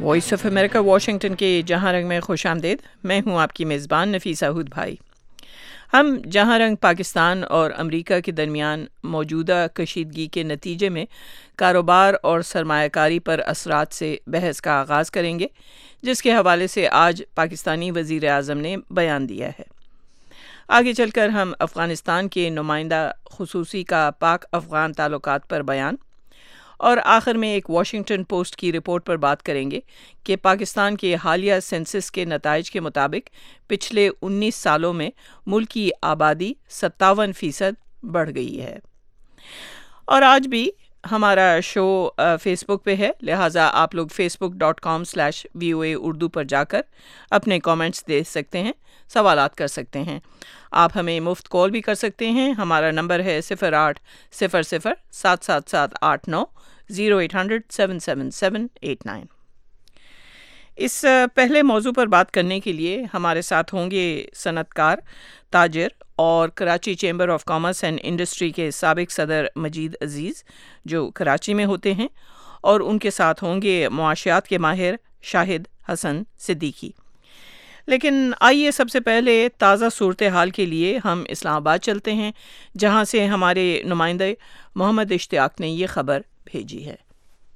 Voice of America Washington کے جہاں رنگ میں خوش آمدید. میں ہوں آپ کی میزبان نفیسہ ہود بھائی. ہم جہاں رنگ پاکستان اور امریکہ کے درمیان موجودہ کشیدگی کے نتیجے میں کاروبار اور سرمایہ کاری پر اثرات سے بحث کا آغاز کریں گے، جس کے حوالے سے آج پاکستانی وزیر اعظم نے بیان دیا ہے. آگے چل کر ہم افغانستان کے نمائندہ خصوصی کا پاک افغان تعلقات پر بیان اور آخر میں ایک واشنگٹن پوسٹ کی رپورٹ پر بات کریں گے کہ پاکستان کے حالیہ سینسس کے نتائج کے مطابق پچھلے 19 سالوں میں ملک کی آبادی 57% بڑھ گئی ہے. اور آج بھی ہمارا شو فیس بک پہ ہے، لہٰذا آپ لوگ facebook.com/VOA اردو پر جا کر اپنے کامنٹس دے سکتے ہیں، سوالات کر سکتے ہیں. آپ ہمیں مفت کال بھی کر سکتے ہیں. ہمارا نمبر ہے 0800-777-89 0800-777-89. اس پہلے موضوع پر بات کرنے کے لیے ہمارے ساتھ ہوں گے صنعت کار، تاجر اور Karachi chamber of commerce and industry کے سابق صدر مجید عزیز جو کراچی میں ہوتے ہیں، اور ان کے ساتھ ہوں گے معاشیات کے ماہر شاہد حسن صدیقی. لیکن آئیے سب سے پہلے تازہ صورتحال کے لیے ہم اسلام آباد چلتے ہیں، جہاں سے ہمارے نمائندے محمد اشتیاق نے یہ خبر بھیجی ہے.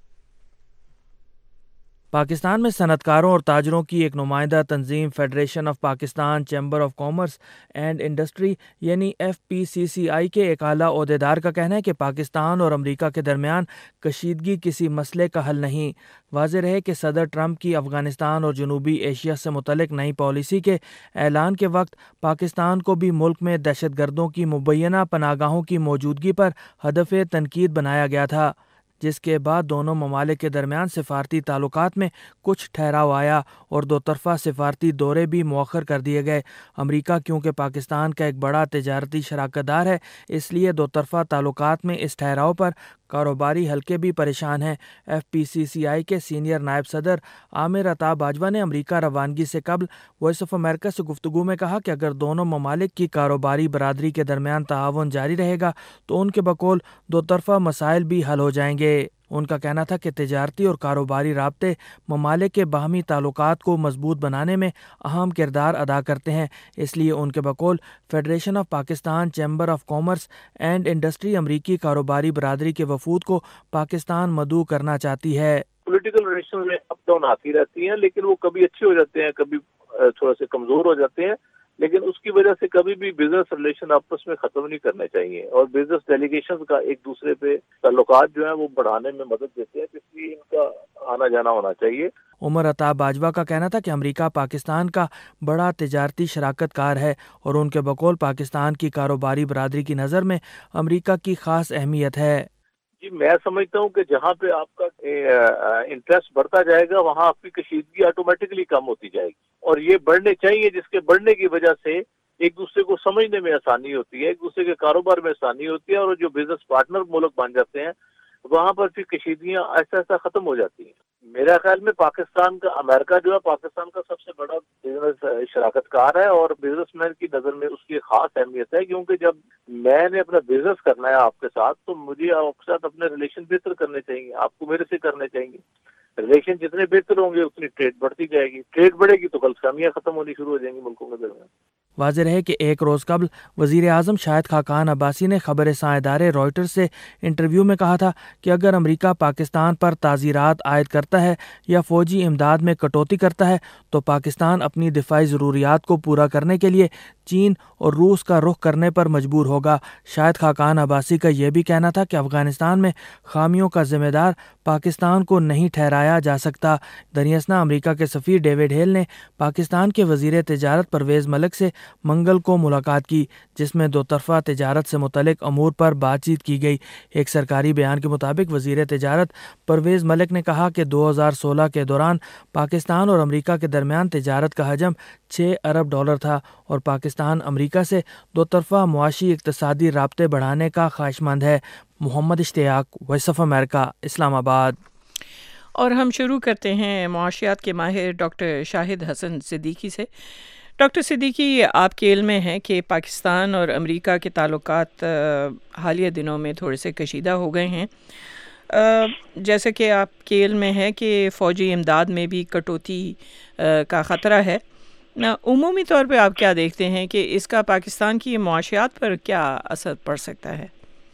پاکستان میں صنعت کاروں اور تاجروں کی ایک نمائندہ تنظیم federation of Pakistan chamber of commerce and industry یعنی FPCCI کے ایک اعلیٰ عہدیدار کا کہنا ہے کہ پاکستان اور امریکہ کے درمیان کشیدگی کسی مسئلے کا حل نہیں. واضح رہے کہ صدر ٹرمپ کی افغانستان اور جنوبی ایشیا سے متعلق نئی پالیسی کے اعلان کے وقت پاکستان کو بھی ملک میں دہشت گردوں کی مبینہ پناہ گاہوں کی موجودگی پر ہدف تنقید بنایا گیا تھا، جس کے بعد دونوں ممالک کے درمیان سفارتی تعلقات میں کچھ ٹھہراؤ آیا اور دو طرفہ سفارتی دورے بھی مؤخر کر دیے گئے. امریکہ کیونکہ پاکستان کا ایک بڑا تجارتی شراکت دار ہے، اس لیے دو طرفہ تعلقات میں اس ٹھہراؤ پر کاروباری حلقے بھی پریشان ہیں. FPCCI کے سینئر نائب صدر عامر عطا باجوہ نے امریکہ روانگی سے قبل وائس آف امریکہ سے گفتگو میں کہا کہ اگر دونوں ممالک کی کاروباری برادری کے درمیان تعاون جاری رہے گا تو ان کے بقول دو طرفہ مسائل بھی حل ہو جائیں گے. ان کا کہنا تھا کہ تجارتی اور کاروباری رابطے ممالک کے باہمی تعلقات کو مضبوط بنانے میں اہم کردار ادا کرتے ہیں، اس لیے ان کے بقول federation of Pakistan chamber of commerce and industry امریکی کاروباری برادری کے وفود کو پاکستان مدعو کرنا چاہتی ہے. پولیٹیکل ریلیشن میں اپ ڈاؤن آتی رہتی ہیں، لیکن وہ کبھی اچھے ہو جاتے ہیں، کبھی تھوڑا سے کمزور ہو جاتے ہیں، لیکن اس کی وجہ سے کبھی بھی بزنس ریلیشن آپس میں ختم نہیں کرنے چاہیے، اور بزنس ڈیلیگیشن کا ایک دوسرے پہ تعلقات جو ہیں وہ بڑھانے میں مدد دیتے ہیں، اس لیے ان کا آنا جانا ہونا چاہیے. عمر عطا باجوہ کا کہنا تھا کہ امریکہ پاکستان کا بڑا تجارتی شراکت کار ہے اور ان کے بقول پاکستان کی کاروباری برادری کی نظر میں امریکہ کی خاص اہمیت ہے. جی میں سمجھتا ہوں کہ جہاں پہ آپ کا انٹرسٹ بڑھتا جائے گا وہاں آپ کی کشیدگی آٹومیٹکلی کم ہوتی جائے گی، اور یہ بڑھنے چاہیے، جس کے بڑھنے کی وجہ سے ایک دوسرے کو سمجھنے میں آسانی ہوتی ہے، ایک دوسرے کے کاروبار میں آسانی ہوتی ہے، اور جو بزنس پارٹنر ملک بن جاتے ہیں وہاں پر پھر کشیدگیاں ایسا ایسا ختم ہو جاتی ہیں. میرا خیال میں پاکستان کا امریکہ جو ہے پاکستان کا سب سے بڑا بزنس شراکت کار ہے، اور بزنس مین کی نظر میں اس کی خاص اہمیت ہے، کیونکہ جب میں نے اپنا بزنس کرنا ہے آپ کے ساتھ تو مجھے آپ کے ساتھ اپنے ریلیشن بہتر کرنے چاہیے، آپ کو میرے سے کرنے چاہیے. ریلیشن جتنے بہتر ہوں گے اتنی ٹریڈ بڑھتی جائے گی، ٹریڈ بڑھے گی تو غلط فہمیاں ختم ہونی شروع ہو جائیں گی ملکوں کے درمیان. واضح رہے کہ ایک روز قبل وزیر اعظم شاہد خاقان عباسی نے خبر رساں ادارے رائٹرز سے انٹرویو میں کہا تھا کہ اگر امریکہ پاکستان پر تعزیرات عائد کرتا ہے یا فوجی امداد میں کٹوتی کرتا ہے تو پاکستان اپنی دفاعی ضروریات کو پورا کرنے کے لیے چین اور روس کا رخ کرنے پر مجبور ہوگا. شاہد خاقان عباسی کا یہ بھی کہنا تھا کہ افغانستان میں خامیوں کا ذمہ دار پاکستان کو نہیں ٹھہرایا جا سکتا. دریاسنا امریکہ کے سفیر ڈیوڈ ہیل نے پاکستان کے وزیر تجارت پرویز ملک سے منگل کو ملاقات کی، جس میں دو طرفہ تجارت سے متعلق امور پر بات چیت کی گئی. ایک سرکاری بیان کے مطابق وزیر تجارت پرویز ملک نے کہا کہ 2016 کے دوران پاکستان اور امریکہ کے درمیان تجارت کا حجم $6 ارب تھا اور پاکستان امریکہ سے دو طرفہ معاشی اقتصادی رابطے بڑھانے کا خواہش مند ہے. محمد اشتیاق، voice of America, Islamabad. اور ہم شروع کرتے ہیں معاشیات کے ماہر ڈاکٹر شاہد حسن صدیقی سے. ڈاکٹر صدیقی، آپ کے علم میں ہے کہ پاکستان اور امریکہ کے تعلقات حالیہ دنوں میں تھوڑے سے کشیدہ ہو گئے ہیں. جیسے کہ آپ کے علم میں ہے کہ فوجی امداد میں بھی کٹوتی کا خطرہ ہے، عمومی طور پہ آپ کیا دیکھتے ہیں کہ اس کا پاکستان کی معاشیات پر کیا اثر پڑ سکتا ہے؟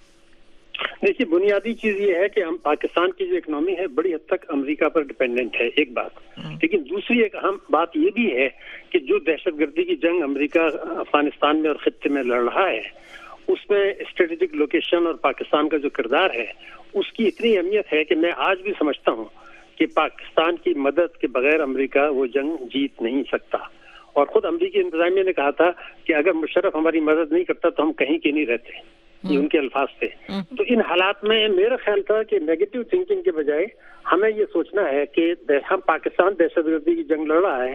دیکھیے، بنیادی چیز یہ ہے کہ ہم پاکستان کی جو اکنامی ہے بڑی حد تک امریکہ پر ڈپینڈنٹ ہے، ایک بات، لیکن دوسری ایک اہم بات یہ بھی ہے کہ جو دہشت گردی کی جنگ امریکہ افغانستان میں اور خطے میں لڑ رہا ہے، اس میں اسٹریٹجک لوکیشن اور پاکستان کا جو کردار ہے اس کی اتنی اہمیت ہے کہ میں آج بھی سمجھتا ہوں کہ پاکستان کی مدد کے بغیر امریکہ وہ جنگ جیت نہیں سکتا، اور خود امریکی انتظامیہ نے کہا تھا کہ اگر مشرف ہماری مدد نہیں کرتا تو ہم کہیں کے نہیں رہتے، یہ ان کے الفاظ تھے۔ تو ان حالات میں میرا خیال تھا کہ نیگیٹو تھنکنگ کے بجائے ہمیں یہ سوچنا ہے کہ ہم پاکستان دہشت گردی کی جنگ لڑ رہا ہے،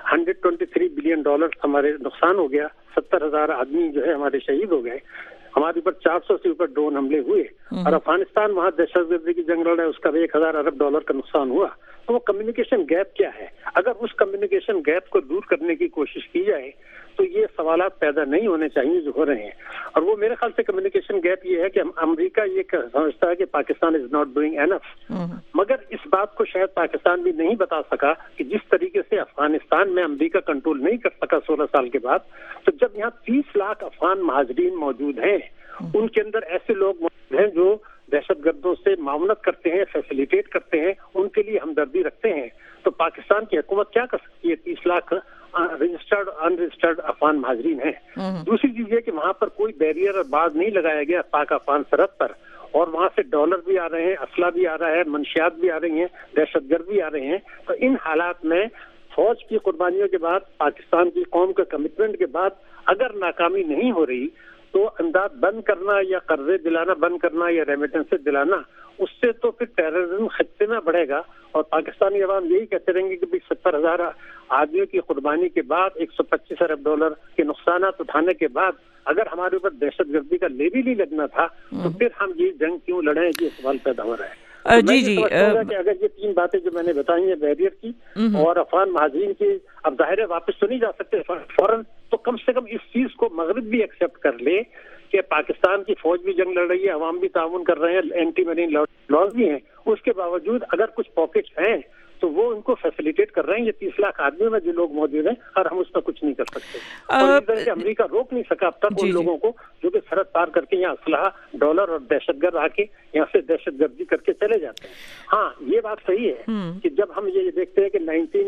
$123 بلین ہمارے نقصان ہو گیا، 70,000 آدمی جو ہے ہمارے شہید ہو گئے، ہمارے اوپر 400 سے اوپر ڈرون حملے ہوئے، اور افغانستان وہاں دہشت گردی کی جنگ لڑ رہا ہے، اس کا بھی $1,000 ارب کا نقصان ہوا۔ تو وہ کمیونیکیشن گیپ کیا ہے؟ اگر اس کمیونیکیشن گیپ کو دور کرنے کی کوشش کی جائے تو یہ سوالات پیدا نہیں ہونے چاہیے جو ہو رہے ہیں، اور وہ میرے خیال سے کمیونیکیشن گیپ یہ ہے کہ امریکہ یہ سمجھتا ہے کہ Pakistan is not doing enough, مگر اس بات کو شاید پاکستان بھی نہیں بتا سکا کہ جس طریقے سے افغانستان میں امریکہ کنٹرول نہیں کر سکا 16 سال کے بعد، تو جب یہاں 30 لاکھ افغان مہاجرین موجود ہیں، ان کے اندر ایسے لوگ موجود ہیں جو دہشت گردوں سے معاونت کرتے ہیں، فیسیلیٹیٹ کرتے ہیں، ان کے لیے ہمدردی رکھتے ہیں، تو پاکستان کی حکومت کیا کر سکتی ہے؟ 30 lakh registered unregistered Afghan مہاجرین ہیں۔ دوسری چیز یہ کہ وہاں پر کوئی بیریئر اور باز نہیں لگایا گیا پاک افغان سرحد پر، اور وہاں سے ڈالر بھی آ رہے ہیں، اسلحہ بھی آ رہا ہے، منشیات بھی آ رہی ہیں، دہشت گرد بھی آ رہے ہیں۔ تو ان حالات میں فوج کی قربانیوں کے بعد، پاکستان کی قوم کے کمٹمنٹ کے بعد اگر ناکامی نہیں ہو رہی تو امداد بند کرنا یا قرضے دلانا بند کرنا یا ریمیٹنس دلانا، اس سے تو پھر ٹیررزم خطے میں بڑھے گا، اور پاکستانی عوام یہی کہتے رہیں گے کہ 70,000 آدمیوں کی قربانی کے بعد، $125 ارب کے نقصانات اٹھانے کے بعد اگر ہمارے اوپر دہشت گردی کا لیبل ہی لگنا تھا تو پھر ہم یہ جنگ کیوں لڑیں؟ یہ سوال پیدا ہو رہا ہے۔ جی کہ اگر یہ 3 باتیں جو میں نے بتائی ہیں، بیریئر کی اور افغان مہاجرین کی، اب ظاہر ہے واپس تو نہیں جا سکتے فوراً، تو کم سے کم اس چیز کو مغرب بھی ایکسیپٹ کر لے کہ پاکستان کی فوج بھی جنگ لڑ رہی ہے، عوام بھی تعاون کر رہے ہیں، اینٹی مرین لاز بھی ہیں، اس کے باوجود اگر کچھ پاکٹس ہیں تو وہ ان کو فیسیلیٹیٹ کر رہے ہیں۔ یہ 30 لاکھ آدمیوں میں جو لوگ موجود ہیں، اور ہم اس پر کچھ نہیں کر سکتے، اور امریکہ روک نہیں سکا اب تک ان لوگوں کو جو کہ سرحد پار کر کے یہاں اسلحہ، ڈالر اور دہشت گرد آ کے یہاں سے دہشت گردی کر کے چلے جاتے ہیں۔ ہاں، یہ بات صحیح ہے کہ جب ہم یہ دیکھتے ہیں کہ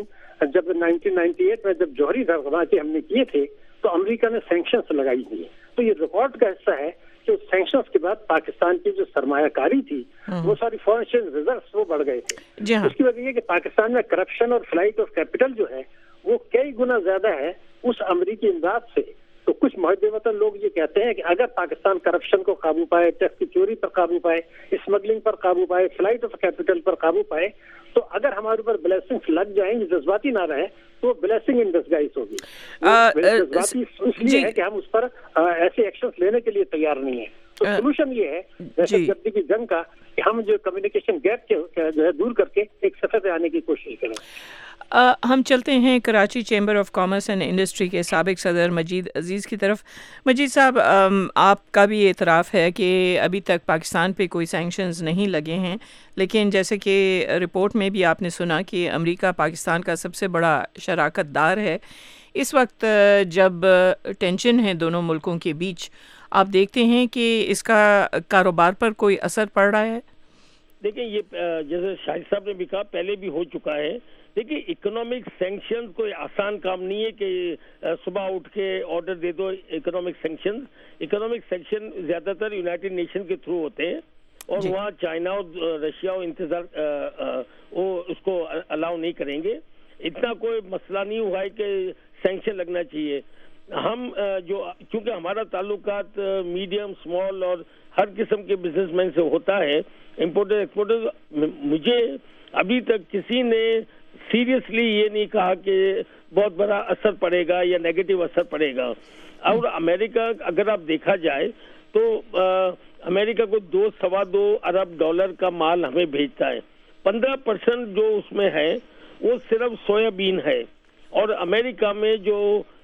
1998 میں جب جوہری دھماکے ہم نے کیے تھے تو امریکہ نے سینکشنز لگائی تھی، تو یہ ریکارڈ کا حصہ ہے کہ سینکشنز کے بعد پاکستان کی جو سرمایہ کاری تھی وہ ساری فارن ریزروز وہ بڑھ گئے تھے۔ اس کی وجہ یہ کہ پاکستان میں کرپشن اور فلائٹ آف کیپٹل جو ہے وہ کئی گنا زیادہ ہے اس امریکی امداد سے۔ تو کچھ محب وطن لوگ یہ کہتے ہیں کہ اگر پاکستان کرپشن کو قابو پائے، ٹیکس کی چوری پر قابو پائے، اسمگلنگ پر قابو پائے، فلائٹ آف کیپٹل پر قابو پائے، تو اگر ہمارے اوپر بلیسنگز لگ جائیں، جذباتی نہ رہے، تو بلیسنگ ان ڈسگائز ہوگی۔ جذباتی اس لیے ہے کہ ہم اس پر ایسے ایکشنز لینے کے لیے تیار نہیں ہیں۔ تو سولوشن یہ ہے دہشت گردی کی جنگ کا کہ ہم جو کمیونیکیشن گیپ جو ہے دور کر کے ایک صفحے پہ آنے کی کوشش کریں۔ ہم چلتے ہیں Karachi chamber of commerce and industry کے سابق صدر مجید عزیز کی طرف۔ مجید صاحب، آپ کا بھی اعتراف ہے کہ ابھی تک پاکستان پہ کوئی سینکشنز نہیں لگے ہیں، لیکن جیسے کہ رپورٹ میں بھی آپ نے سنا کہ امریکہ پاکستان کا سب سے بڑا شراکت دار ہے۔ اس وقت جب ٹینشن ہے دونوں ملکوں کے بیچ، آپ دیکھتے ہیں کہ اس کا کاروبار پر کوئی اثر پڑ رہا ہے؟ دیکھیں، یہ جیسے شاہد صاحب نے بھی کہا، پہلے بھی ہو چکا ہے۔ دیکھیے، اکنامک سینکشن کوئی آسان کام نہیں ہے کہ صبح اٹھ کے آرڈر دے دو اکنامک سینکشن۔ اکنامک سینکشن زیادہ تر یونائٹڈ نیشن کے تھرو ہوتے ہیں، اور وہاں چائنا اور رشیا وہ اس کو الاؤ نہیں کریں گے۔ اتنا کوئی مسئلہ نہیں ہوا ہے کہ سینکشن لگنا چاہیے۔ ہم چونکہ ہمارا تعلقات میڈیم، اسمال اور ہر قسم کے بزنس مین سے ہوتا ہے، امپورٹر ایکسپورٹر، مجھے ابھی تک کسی نے سیریسلی یہ نہیں کہا کہ بہت بڑا اثر پڑے گا یا نیگیٹو اثر پڑے گا۔ اور امریکہ اگر آپ دیکھا جائے تو امریکہ کو $2.25 ارب کا مال ہمیں بھیجتا ہے۔ 15% جو اس میں ہے وہ صرف سویا بین ہے، اور امریکہ میں جو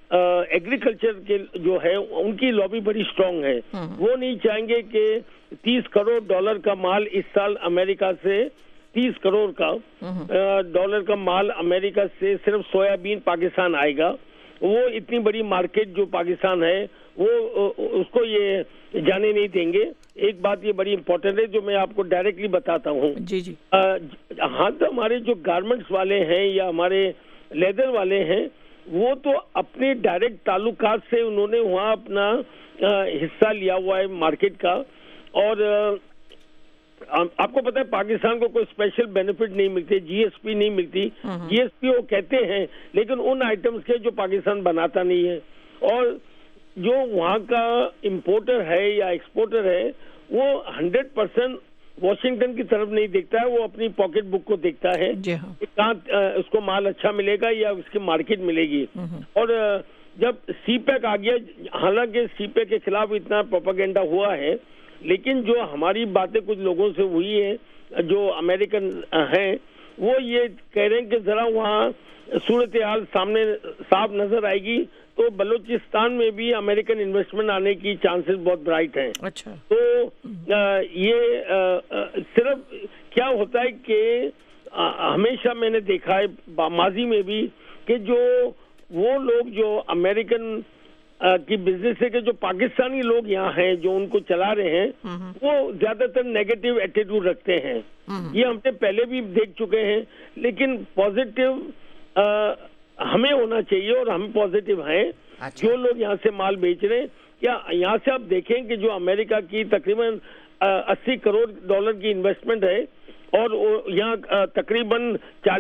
एग्रीकल्चर के जो है उनकी लॉबी बड़ी स्ट्रांग है। वो नहीं चाहेंगे कि $30 करोड़ का माल इस साल अमेरिका से, $30 करोड़ का डॉलर का माल अमेरिका से सिर्फ सोयाबीन पाकिस्तान आएगा। वो इतनी बड़ी मार्केट जो पाकिस्तान है वो उसको ये जाने नहीं देंगे। एक बात ये बड़ी इंपॉर्टेंट है जो मैं आपको डायरेक्टली बताता हूँ। जी जी। हाँ, तो हमारे जो गारमेंट्स वाले हैं या हमारे लेदर वाले हैं वो तो अपने डायरेक्ट ताल्लुकात से उन्होंने वहाँ अपना हिस्सा लिया हुआ है मार्केट का। और आपको पता है पाकिस्तान को कोई स्पेशल बेनिफिट नहीं मिलते, जीएसपी नहीं मिलती। जीएसपी वो कहते हैं लेकिन उन आइटम्स के जो पाकिस्तान बनाता नहीं है। और जो वहाँ का इम्पोर्टर है या एक्सपोर्टर है वो 100% वॉशिंगटन की तरफ नहीं देखता है, वो अपनी पॉकेट बुक को देखता है कि कहाँ उसको माल अच्छा मिलेगा या उसकी मार्केट मिलेगी। और जब सीपैक आ गया, हालांकि सीपैक के खिलाफ इतना प्रोपेगेंडा हुआ है, लेकिन जो हमारी बातें कुछ लोगों से हुई है जो अमेरिकन हैं वो ये कह रहे हैं कि जरा वहाँ सूरत हाल सामने साफ नजर आएगी तो बलूचिस्तान में भी अमेरिकन इन्वेस्टमेंट आने की चांसेस बहुत ब्राइट हैं। अच्छा। तो ये सिर्फ क्या होता है कि हमेशा मैंने देखा है माजी में भी कि जो वो लोग जो अमेरिकन की बिजनेस है कि जो पाकिस्तानी लोग यहाँ हैं जो उनको चला रहे हैं वो ज्यादातर नेगेटिव एटीट्यूड रखते हैं। ये हमने पहले भी देख चुके हैं, लेकिन पॉजिटिव हमें होना चाहिए और हम पॉजिटिव हैं। जो लोग यहाँ से माल बेच रहे हैं, क्या यहाँ से आप देखें कि जो अमेरिका की तकरीबन $80 करोड़ की इन्वेस्टमेंट है और यहाँ तकरीबन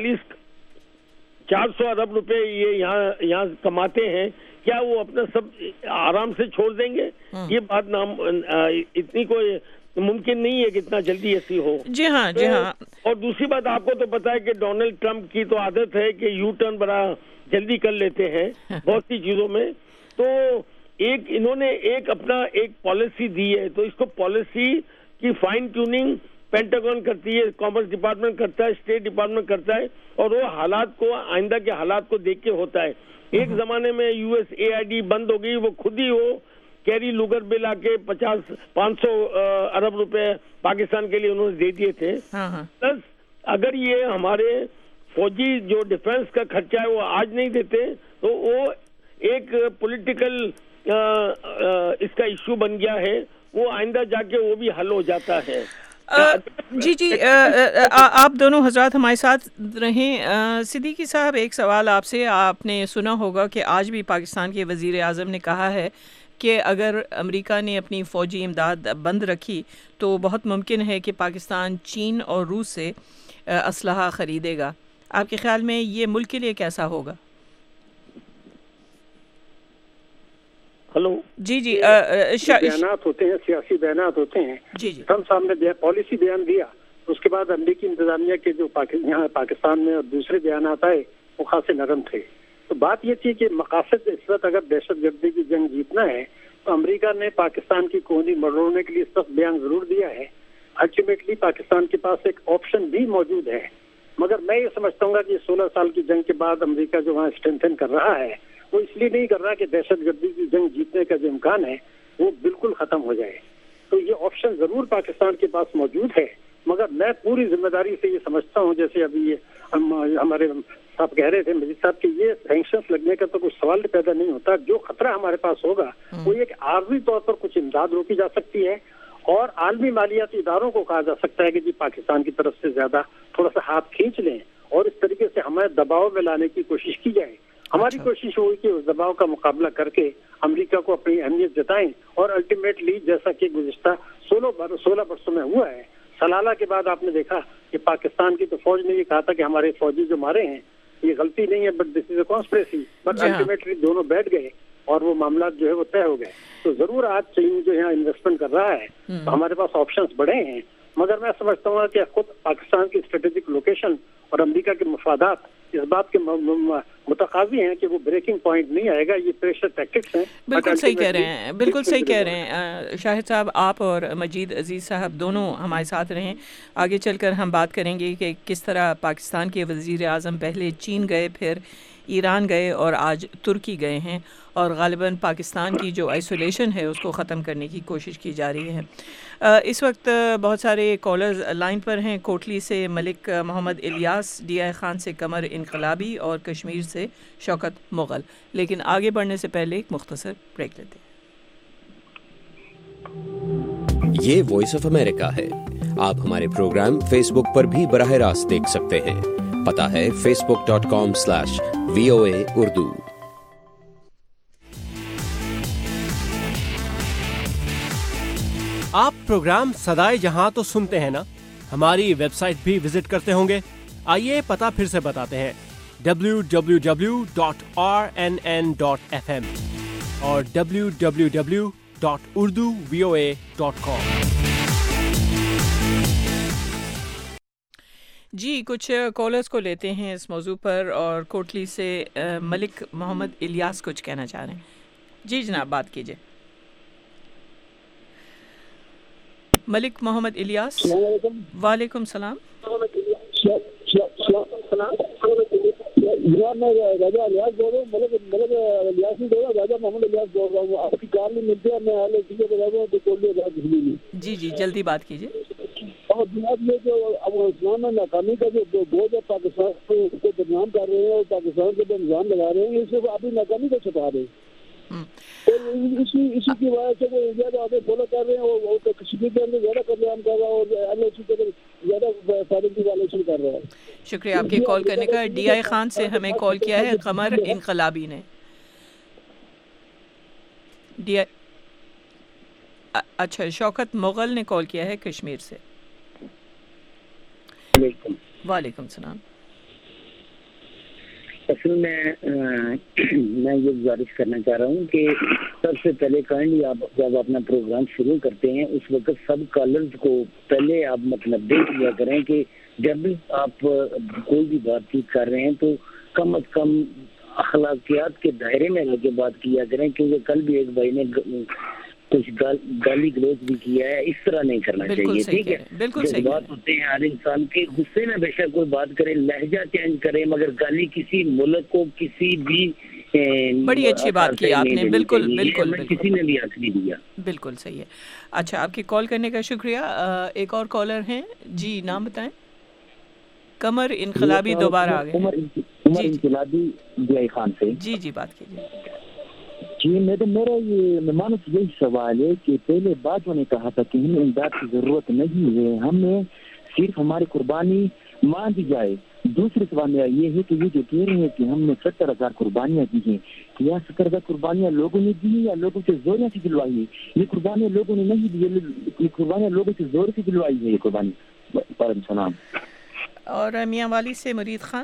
400 अरब रुपए ये यहाँ कमाते हैं, क्या वो अपना सब आराम से छोड़ देंगे? ये बात इतनी कोई मुमकिन नहीं है कि इतना जल्दी ऐसी हो। जी हाँ, जी हाँ। और दूसरी बात आपको तो पता है कि डोनाल्ड ट्रंप की तो आदत है कि यू टर्न बड़ा जल्दी कर लेते हैं बहुत सी चीजों में। तो इन्होंने अपना एक पॉलिसी दी है, तो इसको पॉलिसी की फाइन ट्यूनिंग पेंटागन करती है, कॉमर्स डिपार्टमेंट करता है, स्टेट डिपार्टमेंट करता है, और वो हालात को आइंदा के हालात को देख के होता है। एक जमाने में USAID बंद हो गई, वो खुद ही वो कैरी लुगर बिल आके 500 अरब रुपए पाकिस्तान के लिए उन्होंने दे दिए थे। प्लस अगर ये हमारे फौजी जो डिफेंस का खर्चा है वो आज नहीं देते तो वो एक पॉलिटिकल इसका इश्यू बन गया है, वो आइंदा जाके वो भी हल हो जाता है। जी जी, आप दोनों हजरात हमारे साथ रहें। सिद्दीकी साहब, एक सवाल आपसे। आपने सुना होगा कि आज भी पाकिस्तान के वज़ीर आज़म ने कहा है कि अगर अमेरिका ने अपनी फ़ौजी इमदाद बंद रखी तो बहुत मुमकिन है कि पाकिस्तान चीन और रूस से असलहा ख़रीदेगा। आपके ख्याल में ये मुल्क के लिए कैसा होगा? हेलो जी जी, बयानात होते हैं, सियासी बयानात होते हैं। जी जी, ट्रम्प साहब ने पॉलिसी बयान दिया, उसके बाद अमेरिकी इंतजामिया के जो यहाँ पाकिस्तान में और दूसरे बयानात आए वो खासे नरम थे। तो बात ये थी कि मकासद इस वक्त अगर दहशतगर्दी की जंग जीतना है तो अमेरिका ने पाकिस्तान की कोहनी मरोड़ने के लिए सख्त बयान जरूर दिया है। अल्टीमेटली पाकिस्तान के पास एक ऑप्शन भी मौजूद है, मगर मैं ये समझता हूँ कि 16 साल की जंग के बाद अमेरिका जो वहाँ स्ट्रेंथन कर रहा है वो इसलिए नहीं कर रहा कि दहशतगर्दी की जंग जीतने का जो इम्कान है वो बिल्कुल खत्म हो जाए। तो ये ऑप्शन जरूर पाकिस्तान के पास मौजूद है, मगर मैं पूरी जिम्मेदारी से ये समझता हूँ, जैसे अभी हमारे साहब कह रहे थे मजीद साहब कि ये सैंक्शंस लगने का तो कुछ सवाल पैदा नहीं होता। जो खतरा हमारे पास होगा वो एक आर्जी तौर पर कुछ इमदाद रोकी जा सकती है और आलमी मालियाती इदारों को कहा जा सकता है कि जी पाकिस्तान की तरफ से ज्यादा थोड़ा सा हाथ खींच लें और इस तरीके से हमें दबाव में लाने की कोशिश की जाए। हमारी कोशिश होगी कि उस दबाव का मुकाबला करके अमेरिका को अपनी अहमियत जताएं और अल्टीमेटली जैसा कि गुज़िश्ता 16 वर्षों में हुआ है, सलाला के बाद आपने देखा कि पाकिस्तान की तो फौज ने ये कहा था कि हमारे फौजी जो मारे हैं ये गलती नहीं है but this is a conspiracy, but ultimately दोनों बैठ गए और वो मामला जो है वो तय हो गए। तो जरूर आज चीन जो यहाँ इन्वेस्टमेंट कर रहा है तो हमारे पास ऑप्शंस बढ़े हैं, मगर मैं समझता हूँ कि खुद पाकिस्तान की स्ट्रेटेजिक लोकेशन और अमेरिका के मफादात इस बात के मुतकाजी हैं कि वो ब्रेकिंग पॉइंट नहीं आएगा। ये प्रेशर टैक्टिक्स हैं। बिल्कुल सही कह रहे हैं, बिल्कुल सही कह रहे हैं शाहिद साहब। आप और मजीद अजीज़ साहब दोनों हमारे साथ रहें। आगे चलकर हम बात करेंगे कि किस तरह पाकिस्तान के वज़ीर आज़म पहले चीन गए, फिर ایران گئے اور آج ترکی گئے ہیں، اور غالباً پاکستان کی جو آئسولیشن ہے اس کو ختم کرنے کی کوشش کی جا رہی ہے۔ اس وقت بہت سارے کالرز لائن پر ہیں۔ کوٹلی سے ملک محمد الیاس، ڈی آئی خان سے قمر انقلابی اور کشمیر سے شوکت مغل۔ لیکن آگے بڑھنے سے پہلے ایک مختصر بریک لیتے ہیں۔ یہ وائس آف امریکہ ہے۔ آپ ہمارے پروگرام فیس بک پر بھی براہ راست دیکھ سکتے ہیں۔ پتہ ہے facebook.com/VOA اردو۔ آپ پروگرام صدائے جہاں تو سنتے ہیں نا، ہماری ویب سائٹ بھی وزٹ کرتے ہوں گے۔ آئیے پتہ پھر سے بتاتے ہیں، www.rnn.fm اور www.urduvoa.com۔ جی کچھ کالرز کو لیتے ہیں اس موضوع پر، اور کوٹلی سے ملک محمد الیاس کچھ کہنا چاہ رہے ہیں۔ جی جناب بات کیجیے۔ ملک محمد الیاس، وعلیکم السلام۔ جی جی جلدی بات کیجیے۔ اور جناب یہ جو افغانستان میں ناکامی کا جو بوجھ ہے پاکستان کو بدنام کر رہے ہیں اور پاکستان کے الزام لگا رہے ہیں، اس سے ابھی ناکامی کو چھپا رہے ہیں، اسی کی وجہ سے وہ انڈیا کو آگے فالو کر رہے ہیں، اور کشمیر کے اندر زیادہ قتل کر رہا ہے اور LOC کے اندر زیادہ فائرنگ وائلیشن کر رہا ہے۔ شکریہ آپ کے کال کرنے کا۔ ڈی آئی خان سے ہمیں کال کیا ہے قمر انقلابی نے۔ اچھا، شوکت مغل نے کال کیا ہے کشمیر سے۔ وعلیکم السلام۔ اصل میں یہ گزارش کرنا چاہ رہا ہوں کہ سب سے پہلے کائنڈلی آپ جب اپنا پروگرام شروع کرتے ہیں اس وقت سب کالرز کو پہلے آپ متنبہ کیا کریں کہ جب بھی آپ کوئی بھی بات چیت کر رہے ہیں تو کم از کم اخلاقیات کے دائرے میں رہ کے بات کیا کریں، کیونکہ کل بھی ایک بھائی نے کچھ گالی گلوچ بھی کیا ہے، اس طرح نہیں کرنا چاہیے، ٹھیک ہے؟ جذبات ہوتے ہیں ہر انسان کے، غصے میں بے شک کوئی بات کرے، لہجہ چینج کرے، مگر گالی کسی ملک کو کسی بھی بڑی اچھی بات کی آپ نے، بالکل بالکل کسی نے بھی حق نہیں دیا۔ بالکل صحیح ہے۔ اچھا آپ کی کال کرنے کا شکریہ۔ ایک اور کالر ہیں، جی نام بتائیں۔ قمر انقلابی دوبارہ آ گئے۔ عمر انقلابی ڈی آئی خان سے۔ جی جی بات کیجیے۔ جی میرا یہ مہمانوں سے یہی سوال ہے کہ پہلے باتوں نے کہا تھا کہ ہمیں امداد کی ضرورت نہیں ہے، ہمیں صرف ہماری قربانی مان دی جائے۔ دوسرے سوال میرا یہ ہے کہ یہ جو کہہ رہے ہیں کہ ہم نے 70,000 قربانیاں دی ہیں، کیا 70,000 قربانیاں لوگوں نے دی ہیں یا لوگوں سے زوریاں سے دلوائی ہے؟ یہ قربانیاں لوگوں نے نہیں دی، یہ قربانیاں لوگوں سے زور سے دلوائی ہے یہ قربانی۔ وعلیکم السلام۔ اور میاں والی سے مرید خان۔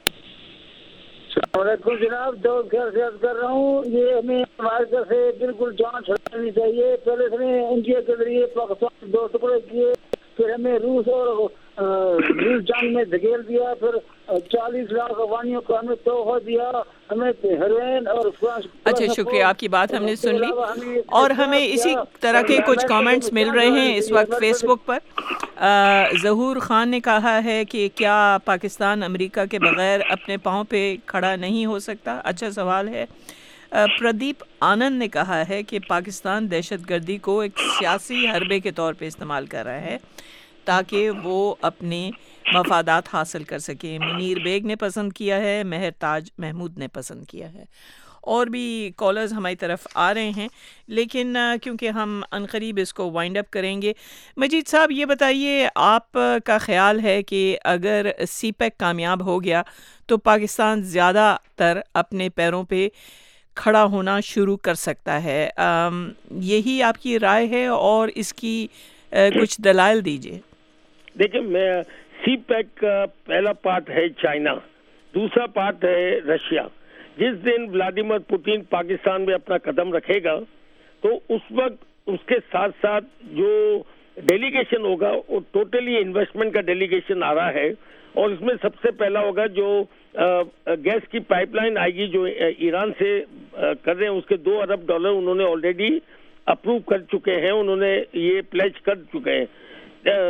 السلام علیکم جناب، جو خیر سے عرض کر رہا ہوں، یہ ہمیں ہمارے طرف سے بالکل جان چھڑانی چاہیے۔ پہلے سے انڈیا کے ذریعے پاکستان 2 ٹکڑے کیے، پھر ہمیں روس اور روس جنگ میں دھکیل دیا، پھر 40 لاکھ افغانیوں کو ہمیں تحفہ دیا، ہمیں ہیروئن اور اچھا شکریہ، آپ کی بات ہم نے سن لی، اور ہمیں اسی طرح کے کچھ کامنٹس مل رہے ہیں اس وقت فیس بک پر۔ ظہور خان نے کہا ہے کہ کیا پاکستان امریکہ کے بغیر اپنے پاؤں پہ کھڑا نہیں ہو سکتا؟ اچھا سوال ہے۔ پردیپ آنند نے کہا ہے کہ پاکستان دہشت گردی کو ایک سیاسی حربے کے طور پہ استعمال کر رہا ہے تاکہ وہ اپنے مفادات حاصل کر سکیں۔ منیر بیگ نے پسند کیا ہے، مہر تاج محمود نے پسند کیا ہے، اور بھی کالرز ہماری طرف آ رہے ہیں، لیکن کیونکہ ہم عنقریب اس کو وائنڈ اپ کریں گے۔ مجید صاحب یہ بتائیے، آپ کا خیال ہے کہ اگر سی پیک کامیاب ہو گیا تو پاکستان زیادہ تر اپنے پیروں پہ کھڑا ہونا شروع کر سکتا ہے، یہی آپ کی رائے ہے؟ اور اس کی کچھ دلائل دیجیے۔ دیکھیں، میں سی پیک کا پہلا پارٹ ہے چائنا، دوسرا پارٹ ہے رشیا۔ جس دن ولادیمیر پوٹین پاکستان میں اپنا قدم رکھے گا تو اس وقت اس کے ساتھ ساتھ جو ڈیلیگیشن ہوگا وہ ٹوٹلی انویسٹمنٹ کا ڈیلیگیشن آ رہا ہے، اور اس میں سب سے پہلا ہوگا جو گیس کی پائپ لائن آئے گی جو ایران سے کر رہے ہیں، اس کے $2 ارب انہوں نے آلریڈی اپروو کر چکے ہیں، انہوں نے یہ پلیج کر چکے ہیں۔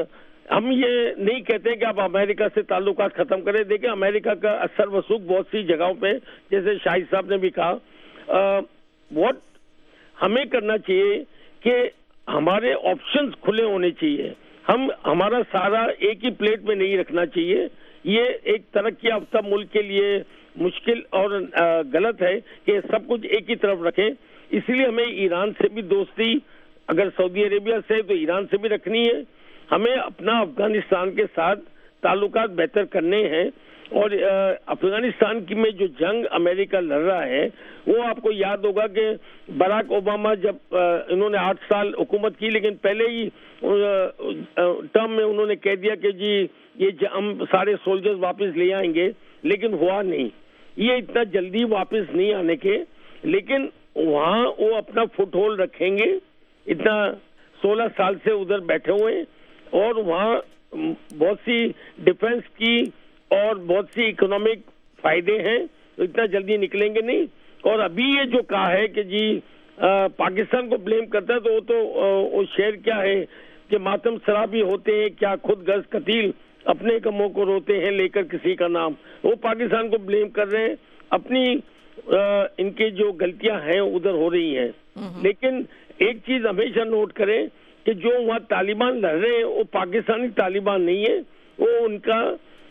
ہم یہ نہیں کہتے کہ آپ امریکہ سے تعلقات ختم کریں. دیکھیں امریکہ کا اثر وسوخ بہت سی جگہوں پہ, جیسے شاہد صاحب نے بھی کہا, بہت ہمیں کرنا چاہیے کہ ہمارے آپشنز کھلے ہونے چاہیے. ہمارا سارا ایک ہی پلیٹ میں نہیں رکھنا چاہیے. یہ ایک ترقی یافتہ ملک کے لیے مشکل اور غلط ہے کہ سب کچھ ایک ہی طرف رکھیں. اس لیے ہمیں ایران سے بھی دوستی, اگر سعودی عربیہ سے تو ایران سے بھی رکھنی ہے. ہمیں اپنا افغانستان کے ساتھ تعلقات بہتر کرنے ہیں. اور افغانستان کی میں جو جنگ امریکہ لڑ رہا ہے, وہ آپ کو یاد ہوگا کہ براک اوباما جب انہوں نے 8 سال حکومت کی, لیکن پہلے ہی ٹرم میں انہوں نے کہہ دیا کہ جی یہ ہم سارے سولجرز واپس لے آئیں گے, لیکن ہوا نہیں. یہ اتنا جلدی واپس نہیں آنے کے, لیکن وہاں وہ اپنا فٹ ہولڈ رکھیں گے. اتنا 16 سال سے ادھر بیٹھے ہوئے ہیں, اور وہاں بہت سی ڈیفنس کی اور بہت سی اکنامک فائدے ہیں, تو اتنا جلدی نکلیں گے نہیں. اور ابھی یہ جو کہا ہے کہ جی پاکستان کو بلیم کرتا ہے, تو وہ شعر کیا ہے کہ ماتم سرابی ہوتے ہیں کیا خود غرض قتیل, اپنے کموں کو روتے ہیں لے کر کسی کا نام. وہ پاکستان کو بلیم کر رہے ہیں, اپنی ان کی جو غلطیاں ہیں ادھر ہو رہی ہیں. لیکن ایک چیز ہمیشہ نوٹ کریں کہ جو وہاں طالبان لڑ رہے ہیں وہ پاکستانی طالبان نہیں ہے, وہ ان کا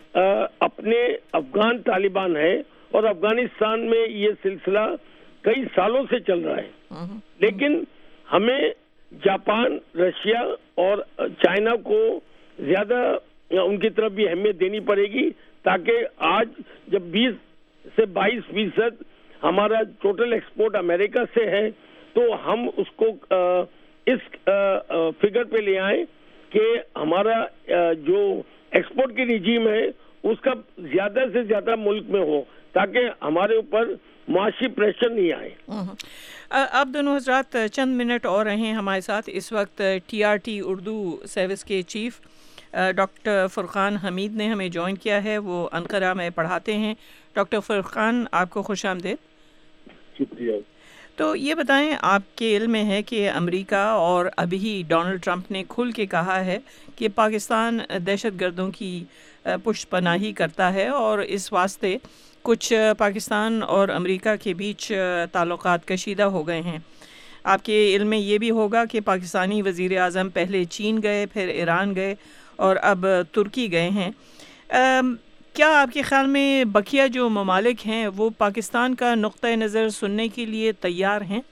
اپنے افغان طالبان ہے. اور افغانستان میں یہ سلسلہ کئی سالوں سے چل رہا ہے. لیکن ہمیں جاپان, رشیا اور چائنا کو زیادہ ان کی طرف بھی اہمیت دینی پڑے گی, تاکہ آج جب 20 سے 22% ہمارا ٹوٹل ایکسپورٹ امریکہ سے ہے, تو ہم اس کو اس فگر پہ لے آئیں کہ ہمارا جو ایکسپورٹ کی رجیم ہے اس کا زیادہ سے زیادہ ملک میں ہو, تاکہ ہمارے اوپر معاشی پریشر نہیں آئے. آپ دونوں حضرات چند منٹ اور رہیں ہمارے ساتھ. اس وقت TRT اردو سروس کے چیف ڈاکٹر فرقان حمید نے ہمیں جوائن کیا ہے. وہ انقرہ میں پڑھاتے ہیں. ڈاکٹر فرقان, آپ کو خوش آمدید. شکریہ. تو یہ بتائیں, آپ کے علم میں ہے کہ امریکہ اور ابھی ڈونلڈ ٹرمپ نے کھل کے کہا ہے کہ پاکستان دہشت گردوں کی پشت پناہی کرتا ہے, اور اس واسطے کچھ پاکستان اور امریکہ کے بیچ تعلقات کشیدہ ہو گئے ہیں. آپ کے علم میں یہ بھی ہوگا کہ پاکستانی وزیر اعظم پہلے چین گئے, پھر ایران گئے, اور اب ترکی گئے ہیں. کیا آپ کے خیال میں بقیہ جو ممالک ہیں وہ پاکستان کا نقطۂ نظر سننے کے لیے تیار ہیں؟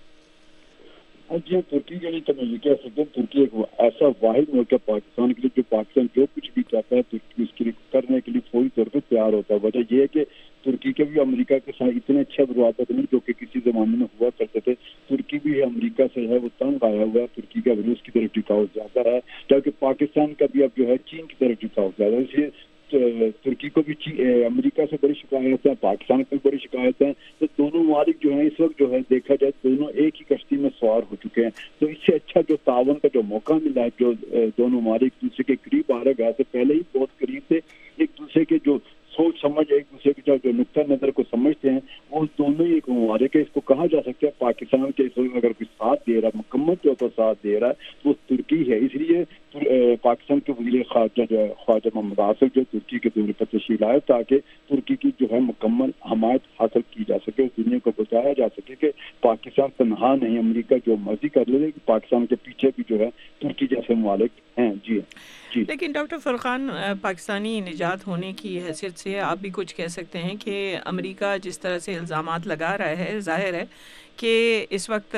جی, ترکی کے لیے تو میں یہ کہہ سکتا ہوں, ترکی ایک ایسا واحد ملک ہے پاکستان کے لیے جو پاکستان جو کچھ بھی چاہتا ہے ترکی اس کے لیے کرنے کے لیے پوری طور پہ تیار ہوتا ہے. وجہ یہ ہے کہ ترکی کے بھی امریکہ کے ساتھ اتنے اچھے روابط نہیں جو کہ کسی زمانے میں ہوا کرتے تھے. ترکی بھی امریکہ سے ہے وہ تنگ آیا ہوا ہے. ترکی کا روس کی طرف جھکاؤ زیادہ ہے, جبکہ پاکستان کا بھی اب جو ہے چین کی طرف جھکاؤ زیادہ ہے. اس لیے ترکی کو بھی امریکہ سے بڑی شکایت ہے, پاکستان کو بھی بڑی شکایت ہے. تو دونوں ممالک جو ہیں اس وقت جو ہے دیکھا جائے دونوں ایک ہی کشتی میں سوار ہو چکے ہیں. تو اس سے اچھا جو تعاون کا جو موقع ملا ہے, جو دونوں ممالک ایک دوسرے کے قریب آ رہے گئے سے پہلے ہی بہت قریب تھے, ایک دوسرے کے جو سوچ سمجھ ایک دوسرے کے جو نقطہ نظر کو سمجھتے ہیں, وہ دونوں ہی ایک ممالک ہے. اس کو کہا جا سکتا ہے پاکستان کے اس وقت اگر کوئی ساتھ دے رہا ہے, مکمل طور پر ساتھ دے رہا ہے, تو وہ ترکی ہے. اس لیے پاکستان کے وزیر خارجہ جو ہے خواجہ محمد آصف جو ترکی کے دورے پر تشریف لائے, تاکہ ترکی کی جو ہے مکمل حمایت حاصل کی جا سکے, اس دنیا کو بتایا جا سکے کہ پاکستان تنہا نہیں, امریکہ جو مرضی کر لے, کہ پاکستان کے پیچھے بھی جو ہے ترکی جیسے ممالک ہیں. جی. لیکن ڈاکٹر فرقان, پاکستانی نجات ہونے کی حیثیت سے آپ بھی کچھ کہہ سکتے ہیں کہ امریکہ جس طرح سے الزامات لگا رہا ہے, ظاہر ہے کہ اس وقت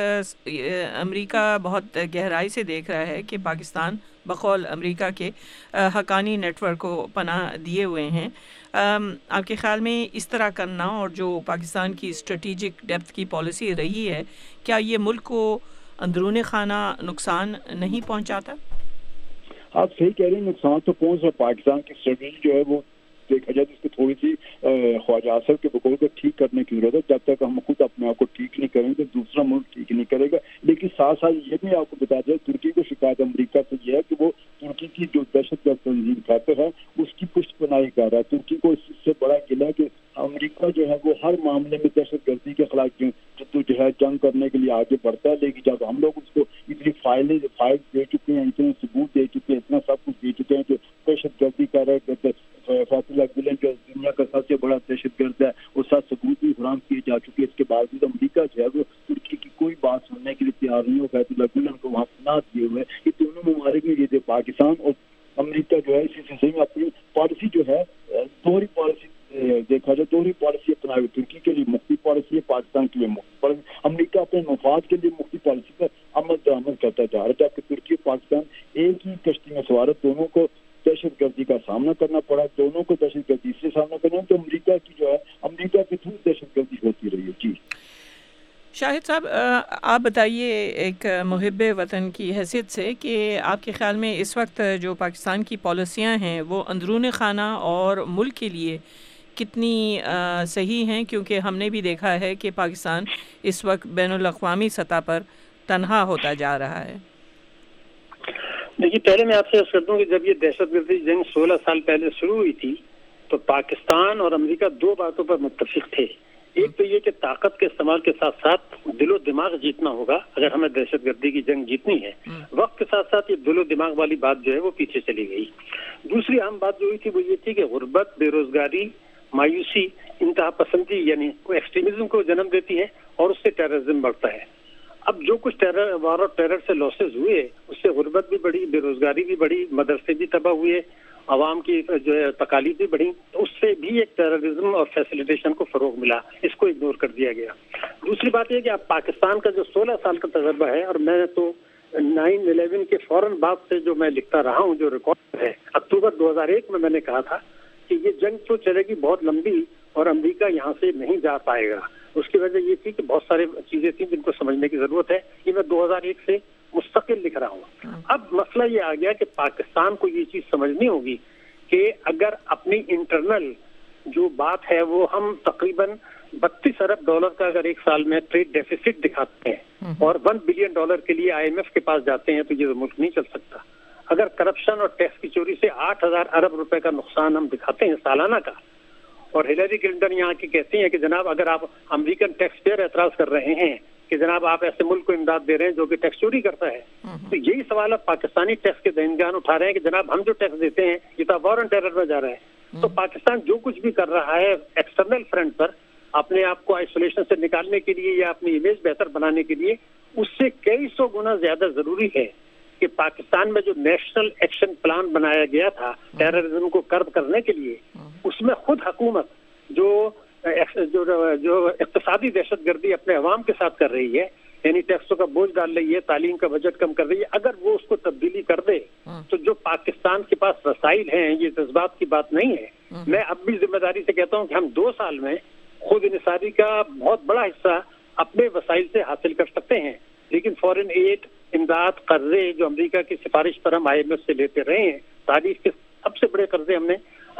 امریکہ بہت گہرائی سے دیکھ رہا ہے کہ پاکستان بقول امریکہ کے حقانی نیٹ ورک کو پناہ دیے ہوئے ہیں. آپ کے خیال میں اس طرح کرنا اور جو پاکستان کی اسٹریٹجک ڈیپتھ کی پالیسی رہی ہے, کیا یہ ملک کو اندرون خانہ نقصان نہیں پہنچاتا؟ آپ صحیح کہہ رہے ہیں, نقصان تو پہنچ رہا. پاکستان کی اسٹریٹجی جو ہے وہ دیکھا جائے تو اس کو تھوڑی سی خواجہ آصف کے بقول کو ٹھیک کرنے کی ضرورت ہے. جب تک ہم خود اپنے آپ کو ٹھیک نہیں کریں گے دوسرا ملک ٹھیک نہیں کرے گا. لیکن ساتھ ساتھ یہ بھی آپ کو بتا دیں, ترکی کو شکایت امریکہ سے یہ ہے کہ وہ ترکی کی جو دہشت گرد تنظیم کہتے ہیں اس کی پشت پناہی کر رہا ہے. ترکی کو اس سے بڑا گلہ ہے کہ امریکہ جو ہے وہ ہر معاملے میں دہشت گردی کے خلاف جو ہے جنگ کرنے کے لیے آگے بڑھتا ہے. لیکن جب ہم لوگ اس کو اتنی فائل دے چکے ہیں, اتنے ثبوت دے چکے ہیں, اتنا سب کچھ دے چکے ہیں کہ दहशत गर्दी कर रहा है, फैतुल्लाह गुलेन जो दुनिया का सबसे बड़ा दहशत गर्द है, वो 7 सबूत भी फराहम किए जा चुके हैं। इसके बावजूद अमेरिका जो है वो तुर्की की कोई बात सुनने के लिए तैयार नहीं हो, फैतुल्लाह गुलेन को वहाँ ना दिए हुए। ये दोनों ममालिक में ये पाकिस्तान और अमेरिका जो है इसी सिलसिले में अपनी पॉलिसी जो है दोहरी पॉलिसी देखा जाए, दोहरी पॉलिसी अपना हुई। तुर्की के लिए मुफ्ती पॉलिसी है, पाकिस्तान के लिए मुफ्ती पॉलिसी। अमेरिका अपने मफाद के लिए मुफ्ती पॉलिसी पर अमल दरामद करता जा रहा है, जबकि तुर्की और पाकिस्तान एक ही कश्ती में सवार है। दोनों को दहशत गर्दी का सामना करना पड़ा, दोनों को दहशत गर्दी से सामना करना, तो अमेरिका की जो है अमेरिका के थ्रू दहशत गर्दी होती रही है। जी शाहिद साहब, आप बताइए एक मुहिब वतन की हैसियत से कि आपके ख़्याल में इस वक्त जो पाकिस्तान की पॉलिसियाँ हैं वो अंदरून खाना और मुल्क के लिए कितनी सही हैं, क्योंकि हमने भी देखा है कि पाकिस्तान इस वक्त बैनुल-अक़वामी सतह पर तन्हा होता जा रहा है। देखिए, पहले मैं आपसे अर्ज़ कर दूं कि जब ये दहशतगर्दी जंग 16 साल पहले शुरू हुई थी तो पाकिस्तान और अमेरिका 2 बातों पर मुत्तफिक थे। एक तो ये कि ताकत के इस्तेमाल के साथ साथ दिलो दिमाग जीतना होगा अगर हमें दहशतगर्दी की जंग जीतनी है। वक्त के साथ साथ ये दिलो दिमाग वाली बात जो है वो पीछे चली गई। दूसरी अहम बात जो हुई थी वो ये थी कि गुर्बत, बेरोजगारी, मायूसी, इंतहा पसंदी यानी एक्सट्रीमिज्म को जन्म देती है और उससे टेररिज्म बढ़ता है। अब जो कुछ टेरर वार और टेरर से लॉसेज हुए उससे गुर्बत भी बढ़ी, बेरोजगारी भी बढ़ी, मदरसे भी तबाह हुए, आवाम की जो है तकालीफ भी बढ़ी, तो उससे भी एक टेररिज्म और फैसिलिटेशन को फरोग मिला, इसको इग्नोर कर दिया गया। दूसरी बात यह कि आप पाकिस्तान का जो 16 साल का तजर्बा है, और मैं तो 9/11 के फौरन बाद से जो मैं लिखता रहा हूँ, जो रिकॉर्ड है, अक्टूबर 2001 में मैंने कहा था कि ये जंग तो चलेगी बहुत लंबी और अमेरिका यहाँ से नहीं जा पाएगा। उसकी वजह ये थी कि बहुत सारे चीजें थी जिनको समझने की जरूरत है। ये मैं 2001 से मुस्तकिल लिख रहा हूँ। अब मसला ये आ गया कि पाकिस्तान को ये चीज समझनी होगी कि अगर अपनी इंटरनल जो बात है वो हम तकरीबन $32 अरब का अगर एक साल में ट्रेड डेफिसिट दिखाते हैं और $1 बिलियन के लिए IMF के पास जाते हैं तो ये मुल्क नहीं चल सकता। अगर करप्शन और टैक्स की चोरी से 8,000 अरब रुपए का नुकसान हम दिखाते हैं सालाना का, और हिलरी क्लिंटन यहाँ की कहती हैं कि जनाब अगर आप अमेरिकन टैक्स पेयर एतराज कर रहे हैं कि जनाब आप ऐसे मुल्क को इमदाद दे रहे हैं जो कि टैक्स चोरी करता है, तो यही सवाल अब पाकिस्तानी टैक्स के दहिंदगान उठा रहे हैं कि जनाब हम जो टैक्स देते हैं ये तो वॉर एंड टेरर में जा रहा है। तो पाकिस्तान जो कुछ भी कर रहा है एक्सटर्नल फ्रंट पर अपने आप को आइसोलेशन से निकालने के लिए या अपनी इमेज बेहतर बनाने के लिए, उससे कई सौ गुना ज्यादा जरूरी है कि पाकिस्तान में जो नेशनल एक्शन प्लान बनाया गया था टेररिज्म को कर्ब करने के लिए, उसमें खुद हुकूमत जो इक्तिसादी दहशतगर्दी अपने अवाम के साथ कर रही है, यानी टैक्सों का बोझ डाल रही है, तालीम का बजट कम कर रही है, अगर वो उसको तब्दीली कर दे तो जो पाकिस्तान के पास वसाइल हैं, ये जज्बात की बात नहीं है। मैं अब भी जिम्मेदारी से कहता हूँ कि हम 2 साल में खुद इंसारी का बहुत बड़ा हिस्सा अपने वसाइल से हासिल कर सकते हैं, लेकिन फॉरेन एड, इमदाद, कर्जे जो अमेरिका की सिफारिश पर हम IMF से लेते रहे हैं, तारीख के सबसे बड़े कर्जे हमने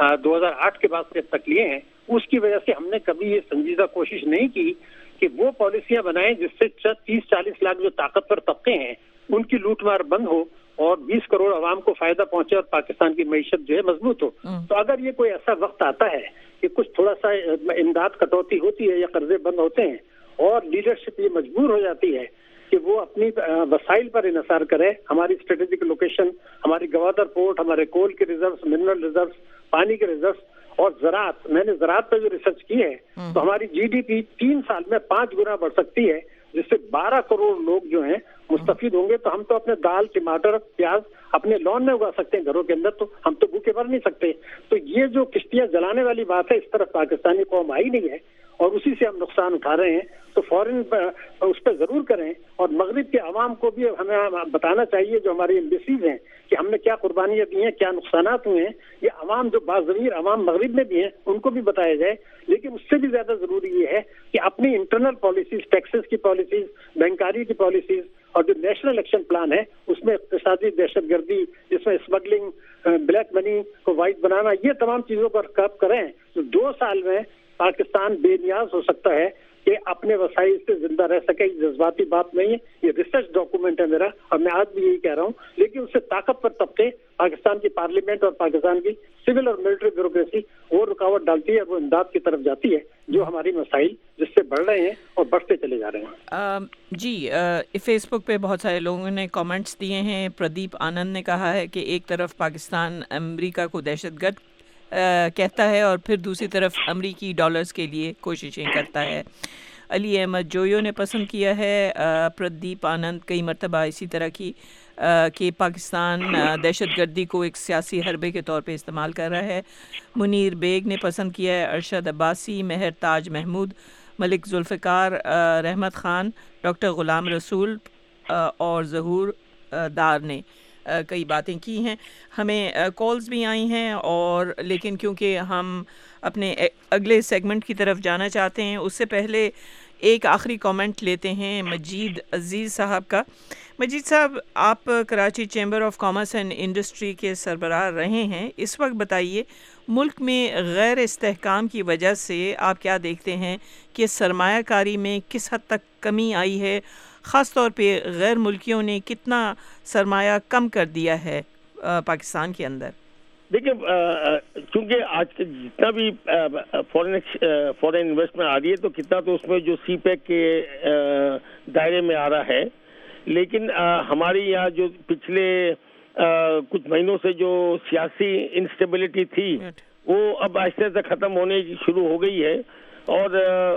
2008 के बाद से तक लिए हैं, उसकी वजह से हमने कभी ये संजीदा कोशिश नहीं की कि वो पॉलिसियां बनाएं जिससे 30-40 लाख जो ताकतवर तबके हैं उनकी लूटमार बंद हो और 20 करोड़ आवाम को फायदा पहुंचे और पाकिस्तान की मईशत जो है मजबूत हो। तो अगर ये कोई ऐसा वक्त आता है कि कुछ थोड़ा सा इमदाद कटौती होती है या कर्जे बंद होते हैं और लीडरशिप ये मजबूर हो जाती है कि वो अपनी वसाइल पर इन्हिसार करे, हमारी स्ट्रेटेजिक लोकेशन, हमारी गवादर पोर्ट, हमारे कोल के रिजर्व्स, मिनरल रिजर्व्स, पानी के रिजर्व्स और ज़राअत, मैंने ज़राअत पर जो रिसर्च की है तो हमारी GDP 3 साल में 5 गुना बढ़ सकती है, जिससे 12 करोड़ लोग जो हैं मुस्तफीद होंगे। तो हम तो अपने दाल, टमाटर, प्याज अपने लॉन में उगा सकते हैं घरों के अंदर, तो हम तो भूखे मर नहीं सकते। तो ये जो किश्तियां जलाने वाली बात है, इस तरफ पाकिस्तानी कौम आई नहीं है और उसी से हम नुकसान उठा रहे हैं। तो फौरन उस पर जरूर करें और मगरिब के अवाम को भी हमें बताना चाहिए, जो हमारी एम्बेसीज हैं, कि हमने क्या कुर्बानियां दी हैं, क्या नुकसानात हुए हैं। ये अवाम जो बाज़मीर अवाम मगरिब में भी हैं उनको भी बताया जाए। लेकिन उससे भी ज्यादा जरूरी ये है कि अपनी इंटरनल पॉलिसीज, टैक्सेस की पॉलिसीज, बैंकारी की पॉलिसीज और जो नेशनल एक्शन प्लान है उसमें इक़्तिसादी दहशतगर्दी, जिसमें स्मगलिंग, ब्लैक मनी को वाइट बनाना, ये तमाम चीजों पर कर्ब करें तो 2 साल में पाकिस्तान बेनियाज हो सकता है कि अपने वसाइल से जिंदा रह सके। जज्बाती बात नहीं है, ये रिसर्च डॉक्यूमेंट है मेरा और मैं आज भी यही कह रहा हूँ। लेकिन उससे ताकतवर तबके, पाकिस्तान की पार्लियामेंट और पाकिस्तान की सिविल और मिलिट्री ब्यूरोक्रेसी वो रुकावट डालती है, वो इमदाद की तरफ जाती है जो हमारी मसाइल जिससे बढ़ रहे हैं और बढ़ते चले जा रहे हैं। जी, फेसबुक पे बहुत सारे लोगों ने कमेंट्स दिए हैं। प्रदीप आनंद ने कहा है कि एक तरफ पाकिस्तान अमेरिका को दहशतगर्द कहता है और फिर दूसरी तरफ अमेरिकी डॉलर्स के लिए कोशिशें करता है। अली अहमद जोयो ने पसंद किया है प्रदीप आनंद कई मरतबा इसी तरह की कि पाकिस्तान दहशतगर्दी को एक सियासी हरबे के तौर पे इस्तेमाल कर रहा है। मुनीर बेग ने पसंद किया है, अरशद अब्बासी, महर ताज महमूद, मलिक जुल्फ़िकार, रहमत ख़ान, डॉक्टर ग़ुलाम रसूल और ज़हूर दार ने कई बातें की हैं। हमें कॉल्स भी आई हैं और लेकिन क्योंकि हम अपने अगले सेगमेंट की तरफ जाना चाहते हैं उससे पहले एक आखिरी कमेंट लेते हैं मजीद अजीज़ साहब का। मजीद साहब, आप Karachi chamber of commerce and industry के सरबराह रहे हैं। इस वक्त बताइए, मुल्क में गैर इस्तेहकाम की वजह से आप क्या देखते हैं कि सरमायाकारी में किस हद तक कमी आई है? ख़ास तौर पे गैर मुल्कियों ने कितना सरमाया कम कर दिया है पाकिस्तान के अंदर? देखिए, चूँकि आज के जितना भी फॉरेन इन्वेस्टमेंट आ रही है तो कितना तो उसमें जो सीपैक के दायरे में आ रहा है, लेकिन हमारे यहाँ जो पिछले कुछ महीनों से जो सियासी इंस्टेबिलिटी थी वो अब आहिस्ते आहिस्ते ख़त्म होने शुरू हो गई है। और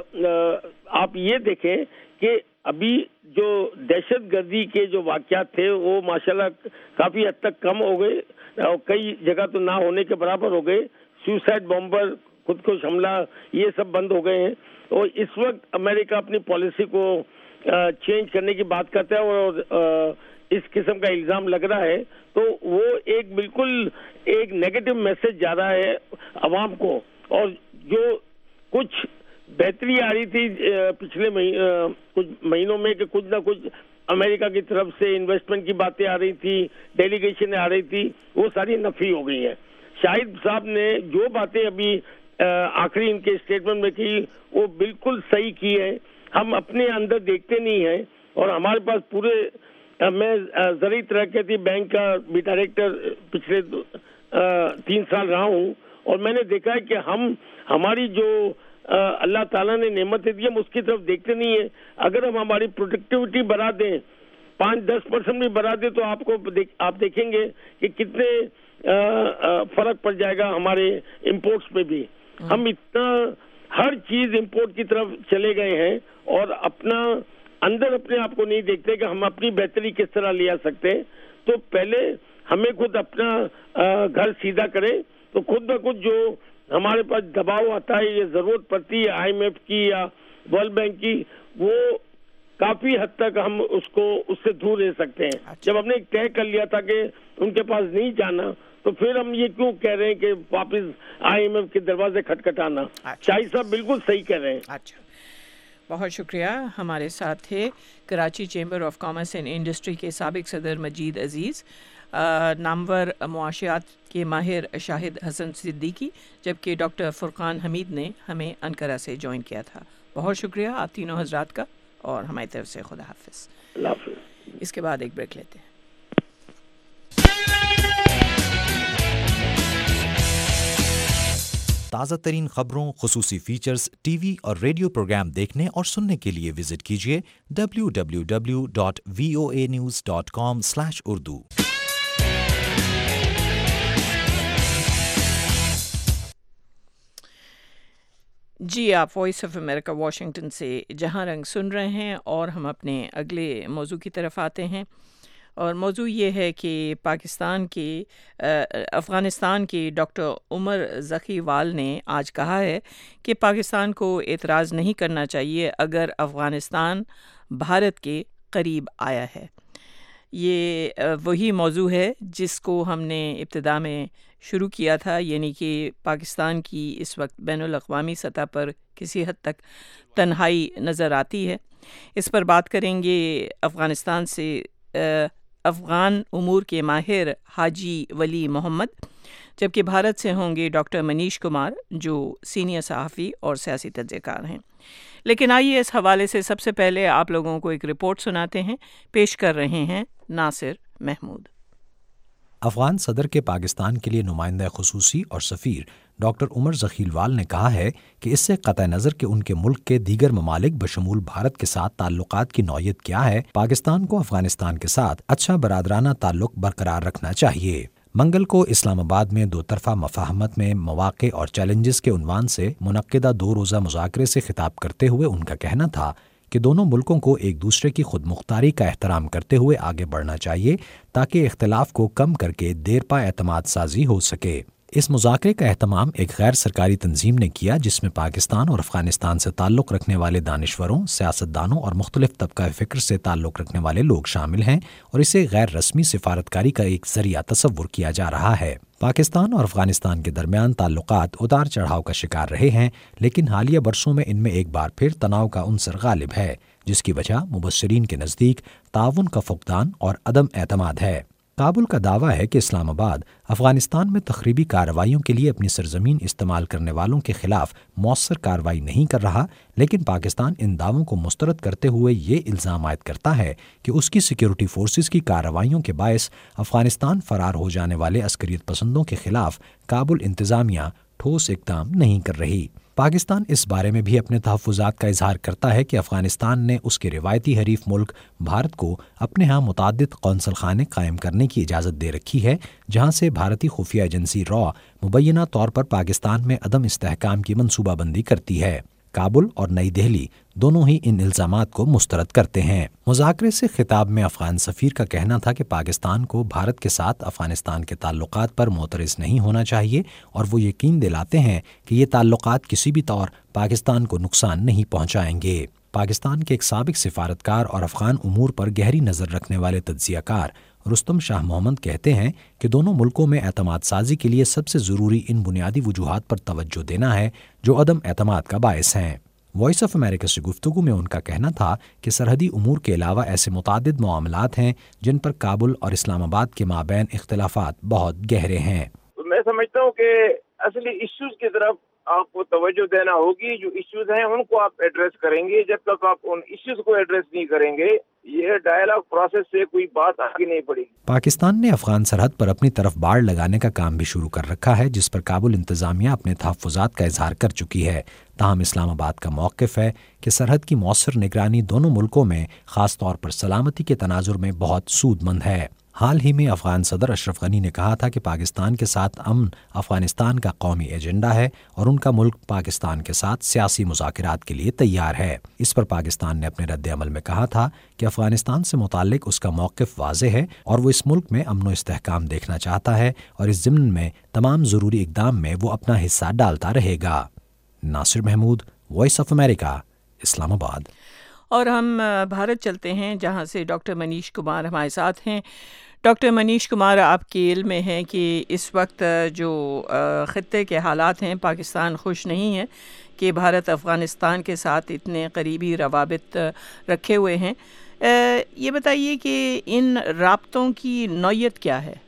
आप ये देखें कि अभी जो दहशतगर्दी के जो वाक़यात थे वो माशाल्लाह काफ़ी हद तक कम हो गए और कई जगह तो ना होने के बराबर हो गए। सुसाइड बॉम्बर, खुदकुश हमला, ये सब बंद हो गए हैं। और इस वक्त अमेरिका अपनी पॉलिसी को चेंज करने की बात करता है और इस किस्म का इल्ज़ाम लग रहा है तो वो एक बिल्कुल एक नेगेटिव मैसेज जा रहा है अवाम को। और जो कुछ बेहतरी आ रही थी पिछले कुछ महीनों में कि कुछ ना कुछ अमेरिका की तरफ से इन्वेस्टमेंट की बातें आ रही थी, डेलीगेशन आ रही थी, वो सारी नफी हो गई हैं। शाहिद साहब ने जो बातें अभी आखिरी इनके स्टेटमेंट में की वो बिल्कुल सही की है। हम अपने अंदर देखते नहीं हैं और हमारे पास पूरे मैं ज़रूरी तरक्याती बैंक का भी डायरेक्टर पिछले 3 साल रहा हूँ और मैंने देखा है कि हम हमारी जो अल्लाह ताला ने नेमतें दी हम उसकी तरफ देखते नहीं है। अगर हम हमारी प्रोडक्टिविटी बढ़ा दें, 5-10% भी बढ़ा दें तो आप देखेंगे कि कितने फर्क पड़ जाएगा हमारे इंपोर्ट्स पे भी। हम इतना हर चीज इंपोर्ट की तरफ चले गए हैं और अपना अंदर अपने आप को नहीं देखते कि हम अपनी बेहतरी किस तरह ले आ सकते हैं। तो पहले हमें खुद अपना घर सीधा करें तो खुद ब खुद जो हमारे पास दबाव आता है, ये जरूरत पड़ती है IMF की या वर्ल्ड बैंक की, वो काफी हद तक हम उससे दूर रह सकते हैं। जब हमने तय कर लिया था कि उनके पास नहीं जाना तो फिर हम ये क्यों कह रहे हैं कि वापस IMF के दरवाजे खटखटाना? शाहिद साहब बिल्कुल सही कह रहे हैं। अच्छा, बहुत शुक्रिया। हमारे साथ थे Karachi chamber of commerce and industry के साबिक सदर मजीद अजीज़, नामवर मुआशियात के माहिर शाहिद हसन सिद्दीकी, जबकि डॉक्टर फुरकान हमीद ने हमें अनकरा से ज्वाइन किया था। बहुत शुक्रिया आप तीनों हजरात का और हमारी तरफ से खुदा हाफिज़। इसके बाद एक ब्रेक लेते हैं। ताज़ा तरीन खबरों, खुसूसी फीचर्स, टीवी और रेडियो प्रोग्राम देखने और सुनने के लिए विजिट कीजिए www.voanews.com/urdu। जी, आप वॉइस ऑफ अमेरिका वाशिंगटन से जहां रंग सुन रहे हैं और हम अपने अगले मौजू की तरफ आते हैं। और मौजू ये है कि अफ़गानिस्तान के डॉक्टर उमर ज़कीवाल ने आज कहा है कि पाकिस्तान को एतराज़ नहीं करना चाहिए अगर अफ़गानिस्तान भारत के करीब आया है। ये वही मौजू है जिसको हमने इब्तिदा में शुरू किया था, यानी कि पाकिस्तान की इस वक्त बैनुल-अक़वामी सतह पर किसी हद तक तन्हाई नज़र आती है। इस पर बात करेंगे अफ़गानिस्तान से अफ़गान उमूर के माहिर हाजी वली मोहम्मद, जबकि भारत से होंगे डॉक्टर मनीष कुमार जो सीनियर सहाफ़ी और सियासी तज्ज़ेकार हैं। लेकिन आइए इस हवाले से सबसे पहले आप लोगों को एक रिपोर्ट सुनाते हैं। पेश कर रहे हैं नासिर महमूद। अफगान सदर के पाकिस्तान के लिए नुमाइंदा खुसूसी और सफ़ीर ڈاکٹر عمر ذخیلوال نے کہا ہے کہ اس سے قطع نظر کہ ان کے ملک کے دیگر ممالک بشمول بھارت کے ساتھ تعلقات کی نوعیت کیا ہے، پاکستان کو افغانستان کے ساتھ اچھا برادرانہ تعلق برقرار رکھنا چاہیے۔ منگل کو اسلام آباد میں دو طرفہ مفاہمت میں مواقع اور چیلنجز کے عنوان سے منعقدہ 2 روزہ مذاکرے سے خطاب کرتے ہوئے ان کا کہنا تھا کہ دونوں ملکوں کو ایک دوسرے کی خود مختاری کا احترام کرتے ہوئے آگے بڑھنا چاہیے تاکہ اختلاف کو کم کر کے دیرپا اعتماد سازی ہو سکے۔ اس مذاکرے کا اہتمام ایک غیر سرکاری تنظیم نے کیا جس میں پاکستان اور افغانستان سے تعلق رکھنے والے دانشوروں، سیاستدانوں اور مختلف طبقہ فکر سے تعلق رکھنے والے لوگ شامل ہیں، اور اسے غیر رسمی سفارتکاری کا ایک ذریعہ تصور کیا جا رہا ہے۔ پاکستان اور افغانستان کے درمیان تعلقات اتار چڑھاؤ کا شکار رہے ہیں، لیکن حالیہ برسوں میں ان میں ایک بار پھر تناؤ کا عنصر غالب ہے، جس کی وجہ مبصرین کے نزدیک تعاون کا فقدان اور عدم اعتماد ہے۔ کابل کا دعویٰ ہے کہ اسلام آباد افغانستان میں تخریبی کارروائیوں کے لیے اپنی سرزمین استعمال کرنے والوں کے خلاف مؤثر کارروائی نہیں کر رہا، لیکن پاکستان ان دعووں کو مسترد کرتے ہوئے یہ الزام عائد کرتا ہے کہ اس کی سیکیورٹی فورسز کی کارروائیوں کے باعث افغانستان فرار ہو جانے والے عسکریت پسندوں کے خلاف کابل انتظامیہ ٹھوس اقدام نہیں کر رہی۔ پاکستان اس بارے میں بھی اپنے تحفظات کا اظہار کرتا ہے کہ افغانستان نے اس کے روایتی حریف ملک بھارت کو اپنے ہاں متعدد قونصل خانے قائم کرنے کی اجازت دے رکھی ہے، جہاں سے بھارتی خفیہ ایجنسی را مبینہ طور پر پاکستان میں عدم استحکام کی منصوبہ بندی کرتی ہے۔ کابل اور نئی دہلی دونوں ہی ان الزامات کو مسترد کرتے ہیں۔ مذاکرے سے خطاب میں افغان سفیر کا کہنا تھا کہ پاکستان کو بھارت کے ساتھ افغانستان کے تعلقات پر معترض نہیں ہونا چاہیے، اور وہ یقین دلاتے ہیں کہ یہ تعلقات کسی بھی طور پاکستان کو نقصان نہیں پہنچائیں گے۔ پاکستان کے ایک سابق سفارتکار اور افغان امور پر گہری نظر رکھنے والے تجزیہ کار رستم شاہ محمد کہتے ہیں کہ دونوں ملکوں میں اعتماد سازی کے لیے سب سے ضروری ان بنیادی وجوہات پر توجہ دینا ہے جو عدم اعتماد کا باعث ہیں۔ وائس آف امریکہ سے گفتگو میں ان کا کہنا تھا کہ سرحدی امور کے علاوہ ایسے متعدد معاملات ہیں جن پر کابل اور اسلام آباد کے مابین اختلافات بہت گہرے ہیں۔ میں سمجھتا ہوں کہ اصلی ایشوز کی طرف آپ کو توجہ دینا ہوگی، جو ایشوز ہیں ان کو آپ ایڈریس کریں گے۔ جب تک آپ ان ایشوز کو ایڈریس نہیں کریں گے، یہ ڈائیلاگ پروسیس سے کوئی بات آگے نہیں بڑھے گی۔ پاکستان نے افغان سرحد پر اپنی طرف باڑ لگانے کا کام بھی شروع کر رکھا ہے، جس پر کابل انتظامیہ اپنے تحفظات کا اظہار کر چکی ہے۔ تاہم اسلام آباد کا موقف ہے کہ سرحد کی مؤثر نگرانی دونوں ملکوں میں خاص طور پر سلامتی کے تناظر میں بہت سود مند ہے۔ حال ہی میں افغان صدر اشرف غنی نے کہا تھا کہ پاکستان کے ساتھ امن افغانستان کا قومی ایجنڈا ہے اور ان کا ملک پاکستان کے ساتھ سیاسی مذاکرات کے لیے تیار ہے۔ اس پر پاکستان نے اپنے رد عمل میں کہا تھا کہ افغانستان سے متعلق اس کا موقف واضح ہے اور وہ اس ملک میں امن و استحکام دیکھنا چاہتا ہے، اور اس ضمن میں تمام ضروری اقدام میں وہ اپنا حصہ ڈالتا رہے گا۔ Nasir Mahmood, voice of America, Islamabad. اور ہم بھارت چلتے ہیں، جہاں سے ڈاکٹر منیش کمار ہمارے ساتھ ہیں۔ ڈاکٹر منیش کمار، آپ کے علم میں ہے کہ اس وقت جو خطے کے حالات ہیں، پاکستان خوش نہیں ہے کہ بھارت افغانستان کے ساتھ اتنے قریبی روابط رکھے ہوئے ہیں۔ یہ بتائیے کہ ان رابطوں کی نوعیت کیا ہے؟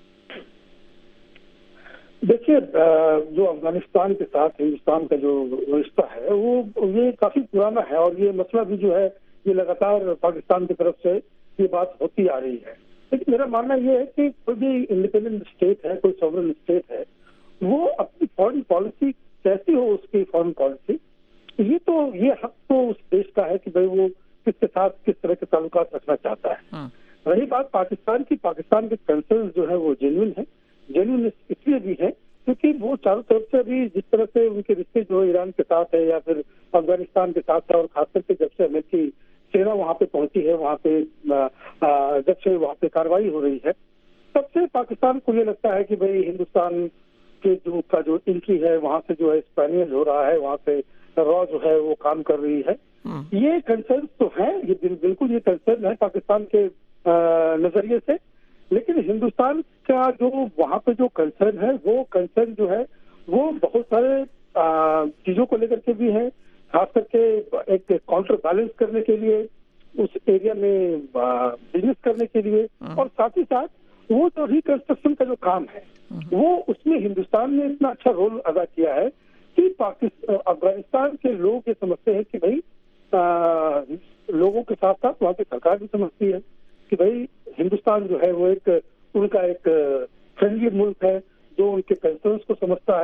دیکھیے، جو افغانستان کے ساتھ ہندوستان کا جو رشتہ ہے وہ یہ کافی پرانا ہے، اور یہ مسئلہ بھی جو ہے یہ لگاتار پاکستان کی طرف سے یہ بات ہوتی آ رہی ہے۔ لیکن میرا ماننا یہ ہے کہ کوئی بھی انڈیپینڈنٹ اسٹیٹ ہے، کوئی سوورن اسٹیٹ ہے، وہ اپنی فارن پالیسی کیسی ہو، اس کی فارن پالیسی یہ حق تو اس دیش کا ہے کہ بھائی وہ کس کے ساتھ کس طرح کے تعلقات رکھنا چاہتا ہے۔ رہی بات پاکستان کی، پاکستان کے کنسرن جو ہے وہ جینوئن ہے۔ جینوئن اس لیے بھی ہے کیونکہ وہ چاروں طرف سے ابھی جس طرح سے ان کے رشتے جو ایران کے ساتھ ہے یا پھر افغانستان کے ساتھ ہے، اور خاص کر کے جب سے امریکی سینا وہاں پہ پہنچی ہے، وہاں پہ جب سے وہاں پہ کارروائی ہو رہی ہے، تب سے پاکستان کو یہ لگتا ہے کہ بھائی ہندوستان کے جو انٹری ہے وہاں سے جو ہے اسپینیج ہو رہا ہے، وہاں سے را جو ہے وہ کام کر رہی ہے۔ یہ کنسرن تو ہیں، یہ بالکل یہ کنسرن ہے پاکستان کے نظریے سے، لیکن ہندوستان کا جو وہاں پہ جو کنسرن ہے، وہ کنسرن جو ہے وہ بہت سارے چیزوں کو لے کر کے بھی ہے، خاص کر کے ایک کاؤنٹر بیلنس کرنے کے لیے، اس ایریا میں بزنس کرنے کے لیے، اور ساتھ ہی ساتھ وہ جو ریکنسٹرکشن کا جو کام ہے وہ اس میں ہندوستان نے اتنا اچھا رول ادا کیا ہے کہ افغانستان کے لوگ یہ سمجھتے ہیں کہ بھائی لوگوں کے ساتھ ساتھ وہاں کی سرکار بھی سمجھتی ہے کہ بھائی ہندوستان جو ہے وہ ان کا ایک فرینڈلی ملک ہے، جو ان کے کنسرنس کو سمجھتا ہے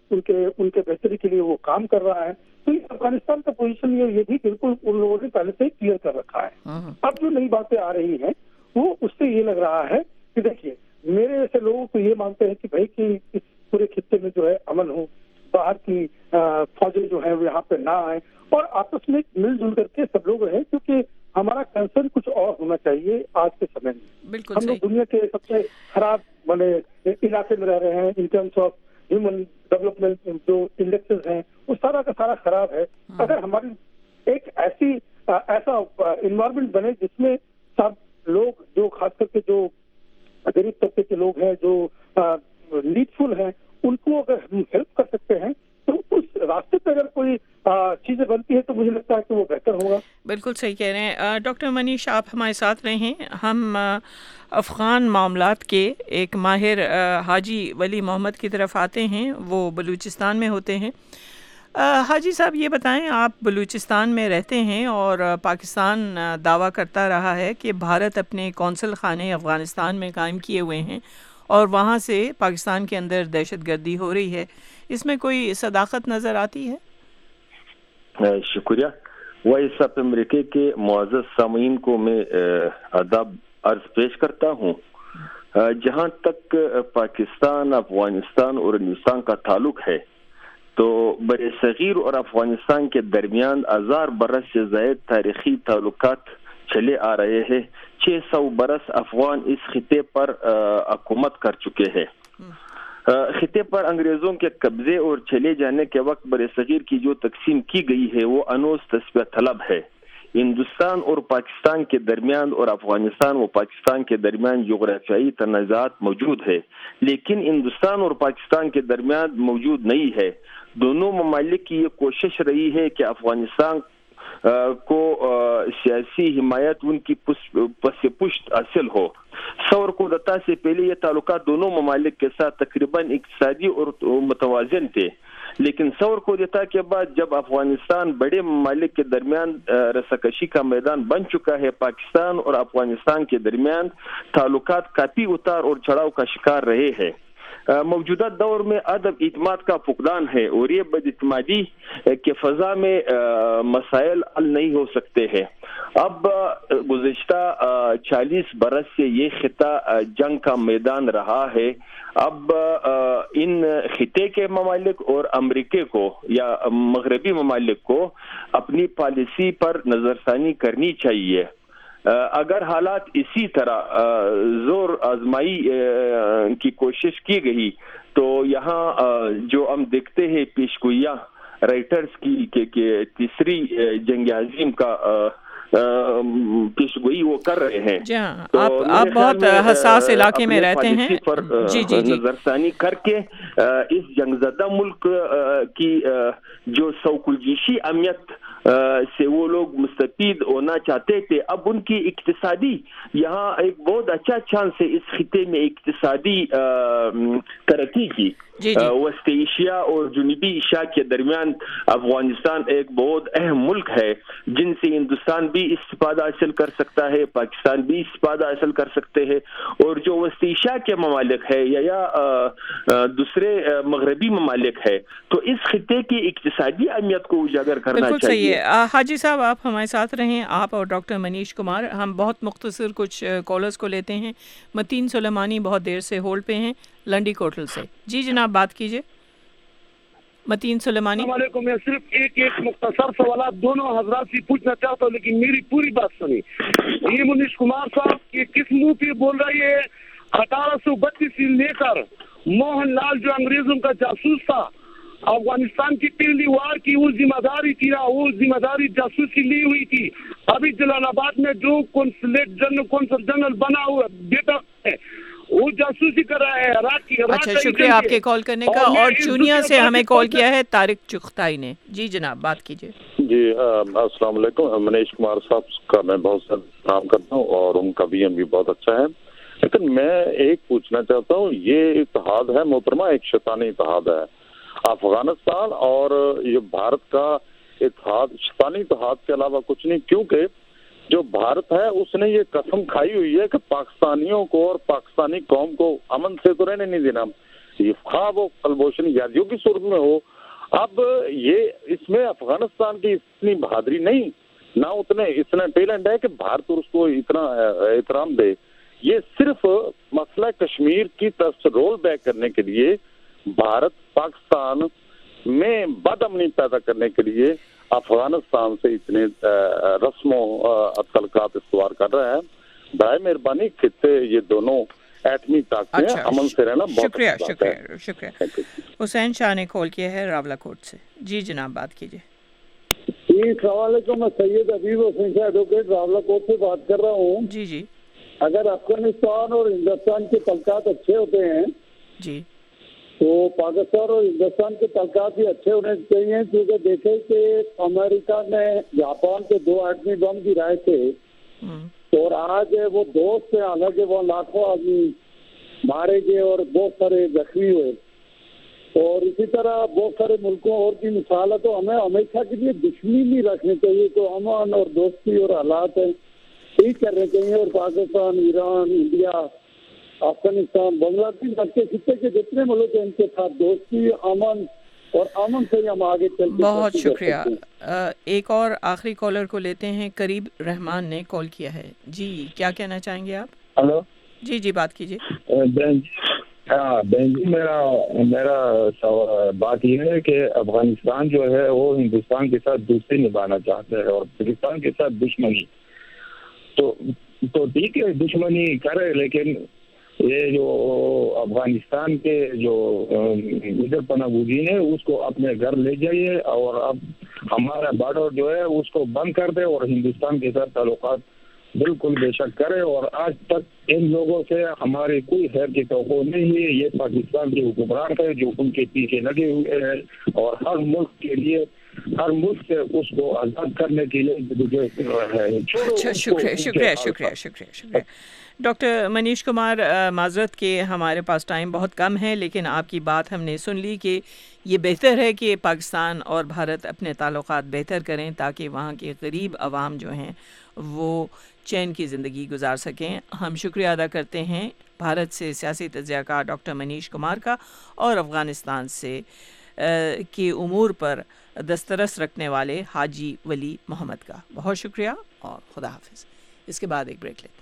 ان کے بہتری کے لیے وہ کام کر رہا ہے. تو افغانستان کا پوزیشن یہ بھی بالکل ان لوگوں نے پہلے سے کلیئر کر رکھا ہے. اب جو نئی باتیں آ رہی ہیں وہ اس سے یہ لگ رہا ہے کہ دیکھیے میرے ایسے لوگوں کو یہ مانتے ہیں کہ بھائی کہ اس پورے خطے میں جو ہے امن ہو, باہر کی فوجیں جو ہیں وہ یہاں پہ نہ آئیں اور آپس میں مل جل کر کے سب لوگ رہیں, کیونکہ ہمارا کنسرن کچھ اور ہونا چاہیے آج کے سمے میں. ہم لوگ دنیا کے سب سے خراب بنے علاقے میں رہ رہے ہیں in terms of human development. جو انڈیکسز ہیں وہ سارا کا سارا خراب ہے. اگر ہماری ایک ایسا انوائرمنٹ بنے جس میں سب لوگ جو خاص کر کے جو غریب طبقے کے لوگ ہیں, جو نیڈفل ہیں, ان کو اگر ہم ہیلپ کر سکتے ہیں تو اس راستے پہ اگر کوئی چیزیں بنتی ہے تو مجھے لگتا ہے کہ وہ بہتر ہوگا. بالکل صحیح کہہ رہے ہیں ڈاکٹر منیش, آپ ہمارے ساتھ رہے ہیں. ہم افغان معاملات کے ایک ماہر حاجی ولی محمد کی طرف آتے ہیں, وہ بلوچستان میں ہوتے ہیں. حاجی صاحب یہ بتائیں, آپ بلوچستان میں رہتے ہیں اور پاکستان دعویٰ کرتا رہا ہے کہ بھارت اپنے قونصل خانے افغانستان میں قائم کیے ہوئے ہیں اور وہاں سے پاکستان کے اندر دہشت گردی ہو رہی ہے. اس میں کوئی صداقت نظر آتی ہے؟ شکریہ. وائس آف امریکہ کے معزز سامعین کو میں ادب عرض پیش کرتا ہوں. جہاں تک پاکستان, افغانستان اور ہندوستان کا تعلق ہے تو بر صغیر اور افغانستان کے درمیان 1000 برس سے زائد تاریخی تعلقات چلے آ رہے ہیں. 600 برس افغان اس خطے پر حکومت کر چکے ہیں. خطے پر انگریزوں کے قبضے اور چلے جانے کے وقت بر صغیر کی جو تقسیم کی گئی ہے وہ انوس تصفیہ طلب ہے. ہندوستان اور پاکستان کے درمیان اور افغانستان و پاکستان کے درمیان جغرافیائی تنازعات موجود ہے, لیکن ہندوستان اور پاکستان کے درمیان موجود نہیں ہے. دونوں ممالک کی یہ کوشش رہی ہے کہ افغانستان کو سیاسی حمایت ان کی پس پشت حاصل ہو. ثور کودتا سے پہلے یہ تعلقات دونوں ممالک کے ساتھ تقریباً اقتصادی اور متوازن تھے, لیکن ثور کودتا کے بعد جب افغانستان بڑے ممالک کے درمیان رساکشی کا میدان بن چکا ہے, پاکستان اور افغانستان کے درمیان تعلقات کافی اتار اور چڑھاؤ کا شکار رہے ہیں. موجودہ دور میں عدم اعتماد کا فقدان ہے اور یہ بد اعتمادی کے فضا میں مسائل حل نہیں ہو سکتے ہیں. اب گزشتہ 40 برس سے یہ خطہ جنگ کا میدان رہا ہے. اب ان خطے کے ممالک اور امریکہ کو یا مغربی ممالک کو اپنی پالیسی پر نظر ثانی کرنی چاہیے. اگر حالات اسی طرح زور آزمائی کی کوشش کی گئی تو یہاں جو ہم دیکھتے ہیں پیشگوئیاں رائٹرز کی کہ تیسری جنگ عظیم کا پیشگوئی وہ کر رہے ہیں. آپ بہت حساس علاقے میں رہتے ہیں. جی نظر ثانی کر کے اس جنگ زدہ ملک کی جو سوق الجیشی اہمیت سے وہ لوگ مستفید ہونا چاہتے تھے, اب ان کی اقتصادی یہاں ایک بہت اچھا چانس ہے اس خطے میں اقتصادی ترقی کی. وسط ایشیا اور جنوبی ایشیا کے درمیان افغانستان ایک بہت اہم ملک ہے جن سے ہندوستان بھی استفادہ حاصل کر سکتا ہے, پاکستان بھی استفادہ حاصل کر سکتے ہیں, اور جو وسط ایشیا کے ممالک ہے یا دوسرے مغربی ممالک ہے تو اس خطے کی اقتصادی اہمیت کو اجاگر کرنا چاہیے. صحیح ہے. حاجی صاحب آپ ہمارے ساتھ رہیں, آپ اور ڈاکٹر منیش کمار. ہم بہت مختصر کچھ کالرز کو لیتے ہیں. متین سلیمانی بہت دیر سے ہولڈ پہ ہیں لنڈی کوٹل سے. جی جناب بات کیجئے. متین سلیمانی. السلام علیکم. میں صرف ایک مختصر سوالات دونوں حضرات سے پوچھنا چاہتا ہوں لیکن میری پوری بات سنی. یہ منیش کمار صاحب یہ کس منہ پہ بول رہی ہے 1832 سے لے کر موہن لال جو انگریزوں کا جاسوس تھا افغانستان کی پہلی وار کی وہ ذمہ داری تھی نا, وہ ذمہ داری جاسوسی لی ہوئی تھی. ابھی جلال آباد میں جو کونسل جنرل بنا ہوا بیٹا ہے وہ جاسوسی کر رہا ہے. اچھا شکریہ آپ کے کال کرنے کا. اور چونیا سے ہمیں کال کیا ہے طارق چغتائی نے. جی جناب بات کیجیے. جی السلام علیکم. منیش کمار صاحب کا میں بہت سارا نام کرتا ہوں اور ان کا بھی بہت اچھا ہے, لیکن میں ایک پوچھنا چاہتا ہوں. یہ اتحاد ہے محترمہ ایک شیطانی اتحاد ہے. افغانستان اور یہ بھارت کا اتحاد شیطانی اتحاد کے علاوہ کچھ نہیں, کیونکہ جو بھارت ہے اس نے یہ قسم کھائی ہوئی ہے کہ پاکستانیوں کو اور پاکستانی قوم کو امن سے تو رہنے نہیں دینا. خواہ وہ کلبھوشن یادیوں کی صورت میں ہو. اب یہ اس میں افغانستان کی اتنی بہادری نہیں، نہ اتنا ٹیلنٹ ہے کہ بھارت اس کو اتنا احترام دے. یہ صرف مسئلہ کشمیر کی طرف سے رول بیک کرنے کے لیے، بھارت پاکستان میں بد امنی پیدا کرنے کے لیے افغانستان سے اتنے رسم و تعلقات استوار کر رہا ہے. برائے مہربانی خطے یہ دونوں ایٹمی طاقتیں امن سے رہنا بہت شکریہ. حسین شاہ نے کال کیا ہے راولہ کوٹ سے. جی جناب بات کیجیے. جی السلام علیکم، میں سید حبیب حسین شاہ ایڈوکیٹ راولہ کوٹ سے بات کر رہا ہوں. جی اگر افغانستان اور ہندوستان کے تعلقات اچھے ہوتے ہیں جی تو پاکستان اور ہندوستان کے تعلقات بھی اچھے ہونے چاہیے، کیونکہ دیکھیں کہ امریکہ نے جاپان کے 2 ایٹمی بم گرائے تھے اور آج وہ دوست ہیں، حالانکہ وہ لاکھوں آدمی مارے گئے اور بہت سارے زخمی ہوئے. اور اسی طرح بہت سارے ملکوں اور کی مثال ہے. تو ہمیں ہمیشہ کے لیے دشمنی نہیں رکھنی چاہیے، تو امن اور دوستی اور حالات ہیں ٹھیک کرنے چاہیے. اور Pakistan, Iran, India, Afghanistan, Bangladesh کے خطے کے جتنے ملک ہیں ان کے ساتھ دوستی، امن اور امن سے ہم آگے چلتے. بہت شکریہ. ایک اور آخری کالر کو لیتے ہیں. قریب رحمان نے کال کیا ہے. جی کیا کہنا چاہیں گے آپ؟ ہلو جی بات کیجیے. بہن جی میرا بات یہ ہے کہ افغانستان جو ہے وہ ہندوستان کے ساتھ دوستی نبھانا چاہتا ہے اور پاکستان کے ساتھ دشمنی. تو ٹھیک ہے دشمنی کرے، لیکن یہ جو افغانستان کے جو ادھر پناہ گزین ہے اس کو اپنے گھر لے جائیے اور اب ہمارا بارڈر جو ہے اس کو بند کر دے اور ہندوستان کے ساتھ تعلقات بالکل بے شک کرے. اور آج تک ان لوگوں سے ہماری کوئی خیر کی توقع نہیں ہے. یہ پاکستان کے حکمران ہے جو ان کے پیچھے لگے ہوئے ہیں اور ہر ملک کے لیے، ہر ملک سے اس کو آزاد کرنے کے لیے شکریہ. ڈاکٹر منیش کمار، معذرت کہ ہمارے پاس ٹائم بہت کم ہے، لیکن آپ کی بات ہم نے سن لی کہ یہ بہتر ہے کہ پاکستان اور بھارت اپنے تعلقات بہتر کریں تاکہ وہاں کے غریب عوام جو ہیں وہ چین کی زندگی گزار سکیں. ہم شکریہ ادا کرتے ہیں بھارت سے سیاسی تجزیہ کار ڈاکٹر منیش کمار کا اور افغانستان سے کے امور پر دسترس رکھنے والے حاجی ولی محمد کا. بہت شکریہ اور خدا حافظ. اس کے بعد ایک بریک لیتے ہیں.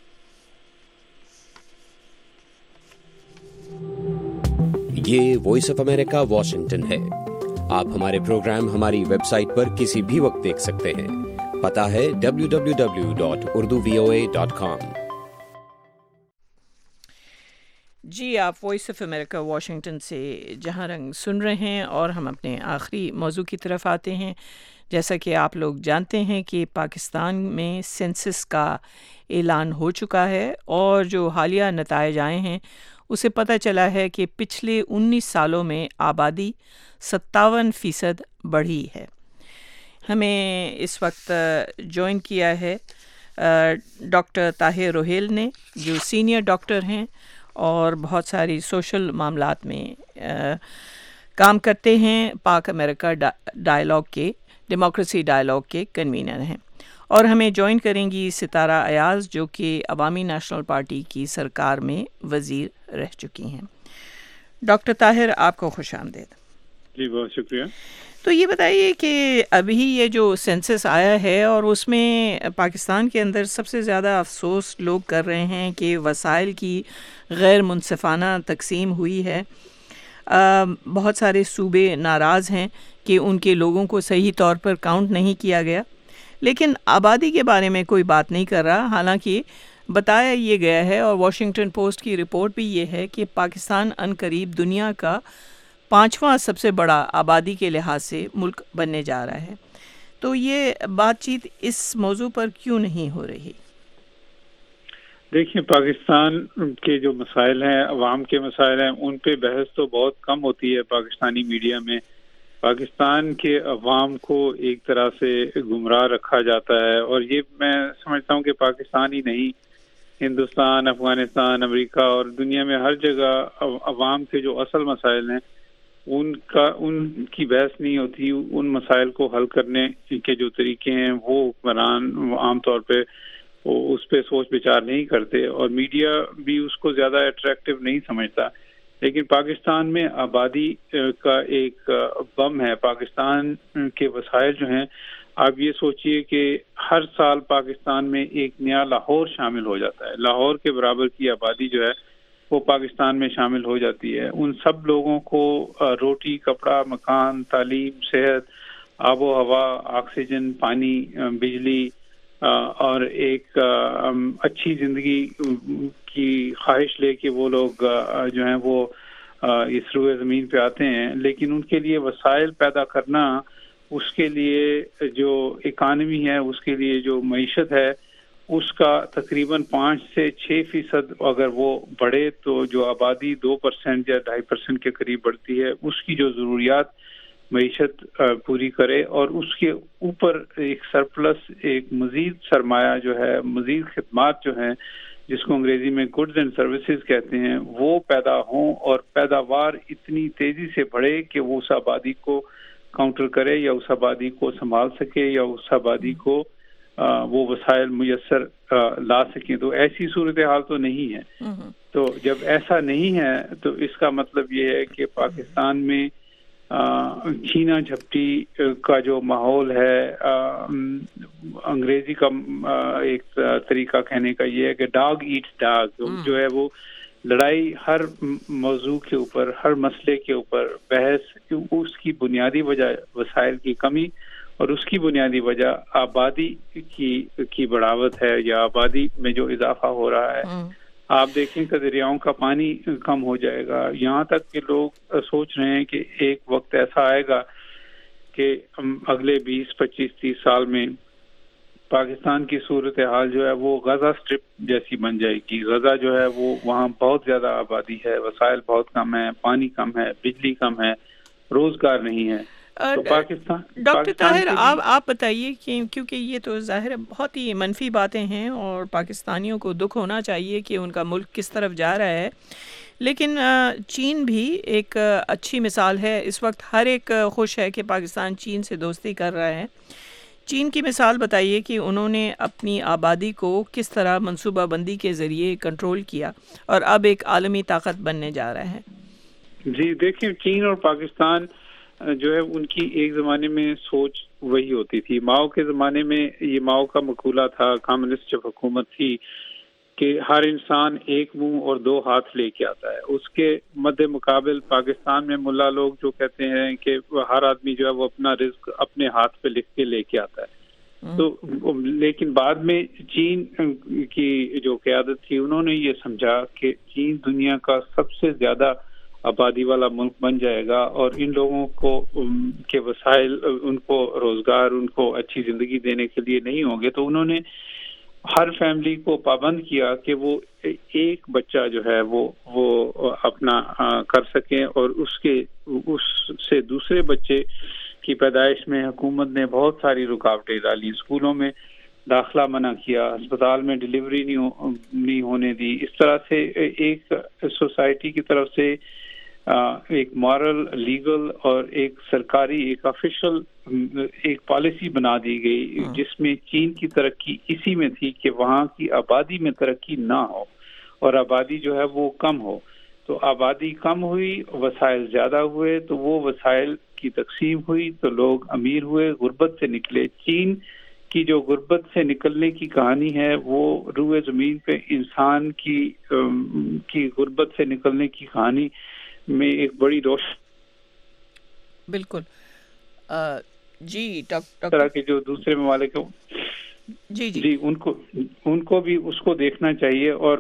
یہ وائس آف امریکہ واشنگٹن ہے. آپ ہمارے پروگرام ہماری ویب سائٹ پر کسی بھی وقت دیکھ سکتے ہیں. پتہ ہے www.urduvoa.com. جی آپ وائس آف امریکہ واشنگٹن سے جہاں رنگ سن رہے ہیں اور ہم اپنے آخری موضوع کی طرف آتے ہیں. جیسا کہ آپ لوگ جانتے ہیں کہ پاکستان میں سینسس کا اعلان ہو چکا ہے اور جو حالیہ نتائج آئے ہیں اسے پتہ چلا ہے کہ پچھلے 19 سالوں میں آبادی 57% بڑھی ہے. ہمیں اس وقت جوائن کیا ہے ڈاکٹر طاہر روہیل نے، جو سینئر ڈاکٹر ہیں اور بہت ساری سوشل معاملات میں کام کرتے ہیں. پاک امریکہ ڈائلاگ کے ڈیموکریسی ڈائلاگ کے کنوینر ہیں. اور ہمیں جوائن کریں گی ستارہ ایاز جو کہ عوامی نیشنل پارٹی کی سرکار میں وزیر رہ چکی ہیں. ڈاکٹر طاہر آپ کو خوش آمدید. جی بہت شکریہ. تو یہ بتائیے کہ ابھی یہ جو سینسس آیا ہے اور اس میں پاکستان کے اندر سب سے زیادہ افسوس لوگ کر رہے ہیں کہ وسائل کی غیر منصفانہ تقسیم ہوئی ہے. بہت سارے صوبے ناراض ہیں کہ ان کے لوگوں کو صحیح طور پر کاؤنٹ نہیں کیا گیا، لیکن آبادی کے بارے میں کوئی بات نہیں کر رہا. حالانکہ بتایا یہ گیا ہے اور واشنگٹن پوسٹ کی رپورٹ بھی یہ ہے کہ پاکستان عنقریب دنیا کا 5واں سب سے بڑا آبادی کے لحاظ سے ملک بننے جا رہا ہے. تو یہ بات چیت اس موضوع پر کیوں نہیں ہو رہی؟ دیکھیں پاکستان کے جو مسائل ہیں، عوام کے مسائل ہیں، ان پہ بحث تو بہت کم ہوتی ہے پاکستانی میڈیا میں. پاکستان کے عوام کو ایک طرح سے گمراہ رکھا جاتا ہے اور یہ میں سمجھتا ہوں کہ پاکستان ہی نہیں، ہندوستان، افغانستان، امریکہ اور دنیا میں ہر جگہ عوام کے جو اصل مسائل ہیں ان کی بحث نہیں ہوتی. ان مسائل کو حل کرنے کے جو طریقے ہیں وہ حکمران عام طور پہ اس پہ سوچ بچار نہیں کرتے اور میڈیا بھی اس کو زیادہ اٹریکٹیو نہیں سمجھتا. لیکن پاکستان میں آبادی کا ایک بم ہے. پاکستان کے وسائل جو ہیں، آپ یہ سوچئے کہ ہر سال پاکستان میں ایک نیا لاہور شامل ہو جاتا ہے. لاہور کے برابر کی آبادی جو ہے وہ پاکستان میں شامل ہو جاتی ہے. ان سب لوگوں کو روٹی، کپڑا، مکان، تعلیم، صحت، آب و ہوا، آکسیجن، پانی، بجلی اور ایک اچھی زندگی کی خواہش لے کے وہ لوگ جو ہیں وہ اس روئے زمین پہ آتے ہیں. لیکن ان کے لیے وسائل پیدا کرنا، اس کے لیے جو اکانومی ہے، اس کے لیے جو معیشت ہے، اس کا تقریباً 5 سے 6% اگر وہ بڑھے تو جو آبادی 2% یا 2.5% کے قریب بڑھتی ہے، اس کی جو ضروریات معیشت پوری کرے اور اس کے اوپر ایک سرپلس، ایک مزید سرمایہ جو ہے، مزید خدمات جو ہیں جس کو انگریزی میں گڈز اینڈ سروسز کہتے ہیں، وہ پیدا ہوں اور پیداوار اتنی تیزی سے بڑھے کہ وہ اس آبادی کو کاؤنٹر کرے یا اس آبادی کو سنبھال سکے یا اس آبادی کو وہ وسائل میسر لا سکیں. تو ایسی صورتحال تو نہیں ہے. تو جب ایسا نہیں ہے تو اس کا مطلب یہ ہے کہ پاکستان میں چھینا جھپٹی کا جو ماحول ہے، انگریزی کا ایک طریقہ کہنے کا یہ ہے کہ ڈاگ ایٹس ڈاگ، جو ہے وہ لڑائی ہر موضوع کے اوپر، ہر مسئلے کے اوپر بحث، اس کی بنیادی وجہ وسائل کی کمی اور اس کی بنیادی وجہ آبادی کی بڑھاوت ہے یا آبادی میں جو اضافہ ہو رہا ہے. آپ دیکھیں کہ دریاؤں کا پانی کم ہو جائے گا، یہاں تک کہ لوگ سوچ رہے ہیں کہ ایک وقت ایسا آئے گا کہ اگلے 20, 25, 30 سال میں پاکستان کی صورتحال جو ہے وہ غزہ سٹرپ جیسی بن جائے گی. غزہ جو ہے وہ وہاں بہت زیادہ آبادی ہے، وسائل بہت کم ہے، پانی کم ہے، بجلی کم ہے، روزگار نہیں ہے. تو ڈاکٹر طاہر آپ بتائیے کہ کیونکہ یہ تو ظاہر ہے بہت ہی منفی باتیں ہیں اور پاکستانیوں کو دکھ ہونا چاہیے کہ ان کا ملک کس طرف جا رہا ہے، لیکن چین بھی ایک اچھی مثال ہے. اس وقت ہر ایک خوش ہے کہ پاکستان چین سے دوستی کر رہا ہے. چین کی مثال بتائیے کہ انہوں نے اپنی آبادی کو کس طرح منصوبہ بندی کے ذریعے کنٹرول کیا اور اب ایک عالمی طاقت بننے جا رہا ہے. جی دیکھیں، چین اور پاکستان جو ہے ان کی ایک زمانے میں سوچ وہی ہوتی تھی. ماؤ کے زمانے میں یہ ماؤ کا مقولہ تھا، کمیونسٹ جب حکومت تھی، کہ ہر انسان ایک منہ اور 2 ہاتھ لے کے آتا ہے. اس کے مد مقابل پاکستان میں ملا لوگ جو کہتے ہیں کہ ہر آدمی جو ہے وہ اپنا رزق اپنے ہاتھ پہ لکھ کے لے کے آتا ہے. تو لیکن بعد میں چین کی جو قیادت تھی، انہوں نے یہ سمجھا کہ چین دنیا کا سب سے زیادہ آبادی والا ملک بن جائے گا اور ان لوگوں کو کے وسائل، ان کو روزگار، ان کو اچھی زندگی دینے کے لیے نہیں ہوں گے. تو انہوں نے ہر فیملی کو پابند کیا کہ وہ ایک بچہ جو ہے وہ اپنا کر سکیں اور اس سے دوسرے بچے کی پیدائش میں حکومت نے بہت ساری رکاوٹیں ڈالی. اسکولوں میں داخلہ منع کیا، اسپتال میں ڈلیوری نہیں ہونے دی. اس طرح سے ایک سوسائٹی کی طرف سے ایک مورل، لیگل اور ایک سرکاری، ایک آفیشل ایک پالیسی بنا دی گئی جس میں چین کی ترقی اسی میں تھی کہ وہاں کی آبادی میں ترقی نہ ہو اور آبادی جو ہے وہ کم ہو. تو آبادی کم ہوئی، وسائل زیادہ ہوئے، تو وہ وسائل کی تقسیم ہوئی تو لوگ امیر ہوئے، غربت سے نکلے. چین کی جو غربت سے نکلنے کی کہانی ہے وہ روئے زمین پہ انسان کی غربت سے نکلنے کی کہانی میں ایک بڑی روشن بالکل. جی طرح کے جو دوسرے ممالک جی ان کو بھی اس کو دیکھنا چاہیے اور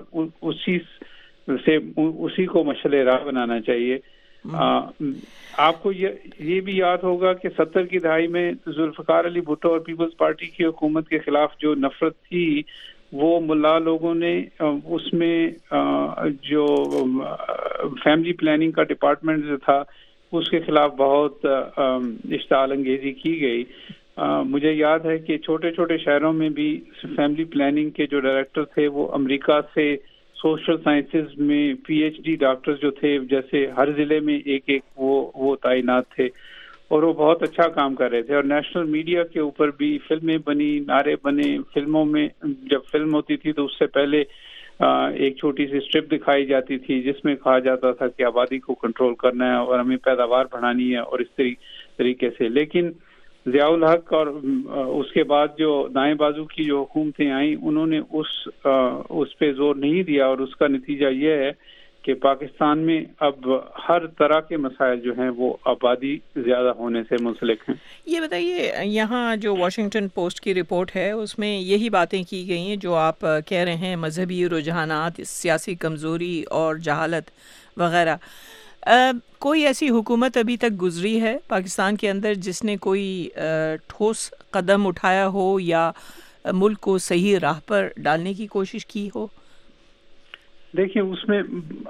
اسی کو مشعل راہ بنانا چاہیے. آپ کو یہ بھی یاد ہوگا کہ 70 کی دہائی میں ذوالفقار علی بھٹو اور پیپلز پارٹی کی حکومت کے خلاف جو نفرت تھی وہ ملا لوگوں نے اس میں جو فیملی پلاننگ کا ڈپارٹمنٹ جو تھا اس کے خلاف بہت اشتعال انگیزی کی گئی. مجھے یاد ہے کہ چھوٹے چھوٹے شہروں میں بھی فیملی پلاننگ کے جو ڈائریکٹر تھے وہ امریکہ سے سوشل سائنسز میں PhD ڈاکٹر جو تھے، جیسے ہر ضلع میں ایک وہ تعینات تھے اور وہ بہت اچھا کام کر رہے تھے. اور نیشنل میڈیا کے اوپر بھی فلمیں بنی، نعرے بنے. فلموں میں جب فلم ہوتی تھی تو اس سے پہلے ایک چھوٹی سی اسٹرپ دکھائی جاتی تھی جس میں کہا جاتا تھا کہ آبادی کو کنٹرول کرنا ہے اور ہمیں پیداوار بڑھانی ہے اور اس طریقے سے. لیکن ضیاء الحق اور اس کے بعد جو دائیں بازو کی جو حکومتیں آئیں انہوں نے اس پہ زور نہیں دیا، اور اس کا نتیجہ یہ ہے کہ پاکستان میں اب ہر طرح کے مسائل جو ہیں وہ آبادی زیادہ ہونے سے منسلک ہیں. یہ بتائیے، یہاں جو واشنگٹن پوسٹ کی رپورٹ ہے اس میں یہی باتیں کی گئی ہیں جو آپ کہہ رہے ہیں، مذہبی رجحانات، سیاسی کمزوری اور جہالت وغیرہ. کوئی ایسی حکومت ابھی تک گزری ہے پاکستان کے اندر جس نے کوئی ٹھوس قدم اٹھایا ہو یا ملک کو صحیح راہ پر ڈالنے کی کوشش کی ہو؟ دیکھیں، اس میں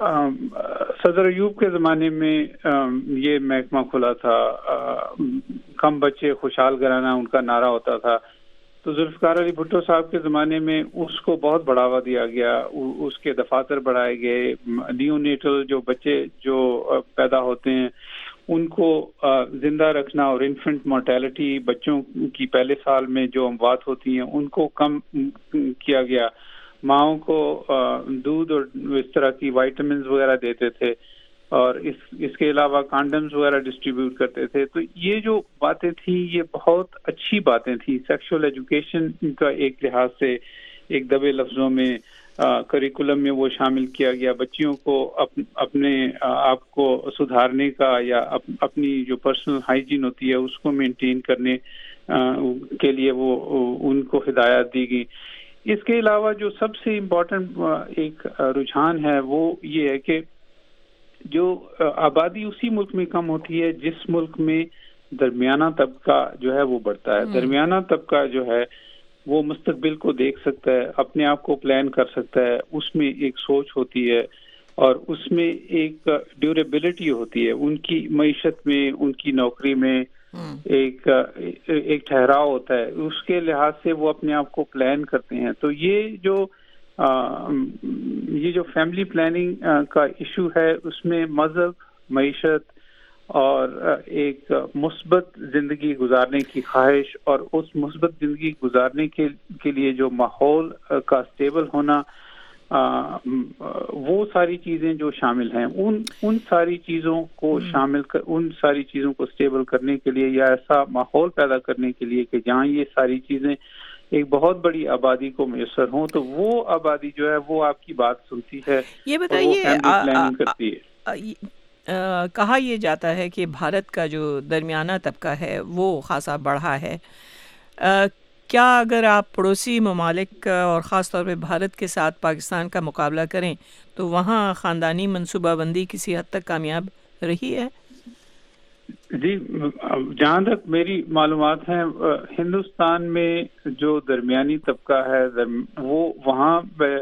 صدر ایوب کے زمانے میں یہ محکمہ کھلا تھا، کم بچے خوشحال گھرانہ ان کا نعرہ ہوتا تھا. تو ذوالفقار علی بھٹو صاحب کے زمانے میں اس کو بہت بڑھاوا دیا گیا، اس کے دفاتر بڑھائے گئے. نیو نیٹل جو بچے جو پیدا ہوتے ہیں ان کو زندہ رکھنا اور انفنٹ مورٹیلٹی، بچوں کی پہلے سال میں جو اموات ہوتی ہیں ان کو کم کیا گیا. ماؤں کو دودھ اور اس طرح کی وائٹامنز وغیرہ دیتے تھے، اور اس کے علاوہ کانڈمز وغیرہ ڈسٹریبیوٹ کرتے تھے. تو یہ جو باتیں تھیں یہ بہت اچھی باتیں تھیں. سیکشول ایجوکیشن کا ایک لحاظ سے ایک دبے لفظوں میں کریکولم میں وہ شامل کیا گیا. بچیوں کو اپنے آپ کو سدھارنے کا یا اپنی جو پرسنل ہائیجین ہوتی ہے اس کو مینٹین کرنے کے لیے وہ ان کو ہدایات دی گئی. اس کے علاوہ جو سب سے امپورٹنٹ ایک رجحان ہے وہ یہ ہے کہ جو آبادی اسی ملک میں کم ہوتی ہے جس ملک میں درمیانہ طبقہ جو ہے وہ بڑھتا ہے. درمیانہ طبقہ جو ہے وہ مستقبل کو دیکھ سکتا ہے، اپنے آپ کو پلان کر سکتا ہے، اس میں ایک سوچ ہوتی ہے اور اس میں ایک ڈیوریبلٹی ہوتی ہے. ان کی معیشت میں، ان کی نوکری میں ایک ٹھہراؤ ہوتا ہے. اس کے لحاظ سے وہ اپنے آپ کو پلان کرتے ہیں. تو یہ جو فیملی پلاننگ کا ایشو ہے اس میں مذہب، معیشت اور ایک مثبت زندگی گزارنے کی خواہش اور اس مثبت زندگی گزارنے کے لیے جو ماحول کا اسٹیبل ہونا، وہ ساری چیزیں جو شامل ہیں ان ساری چیزوں کو ان ساری چیزوں کو اسٹیبل کرنے کے لیے یا ایسا ماحول پیدا کرنے کے لیے کہ جہاں یہ ساری چیزیں ایک بہت بڑی آبادی کو میسر ہوں، تو وہ آبادی جو ہے وہ آپ کی بات سنتی ہے. یہ بتائیے، پلاننگ کرتی ہے. کہا یہ جاتا ہے کہ بھارت کا جو درمیانہ طبقہ ہے وہ خاصا بڑھا ہے. کیا اگر آپ پڑوسی ممالک اور خاص طور پہ بھارت کے ساتھ پاکستان کا مقابلہ کریں تو وہاں خاندانی منصوبہ بندی کسی حد تک کامیاب رہی ہے؟ جی، جہاں تک میری معلومات ہیں ہندوستان میں جو درمیانی طبقہ ہے وہ وہاں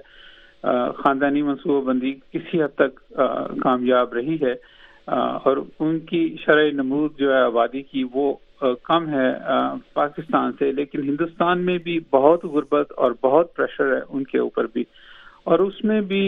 خاندانی منصوبہ بندی کسی حد تک کامیاب رہی ہے، اور ان کی شرح نمود جو ہے آبادی کی وہ کم ہے پاکستان سے. لیکن ہندوستان میں بھی بہت غربت اور بہت پریشر ہے ان کے اوپر بھی، اور اس میں بھی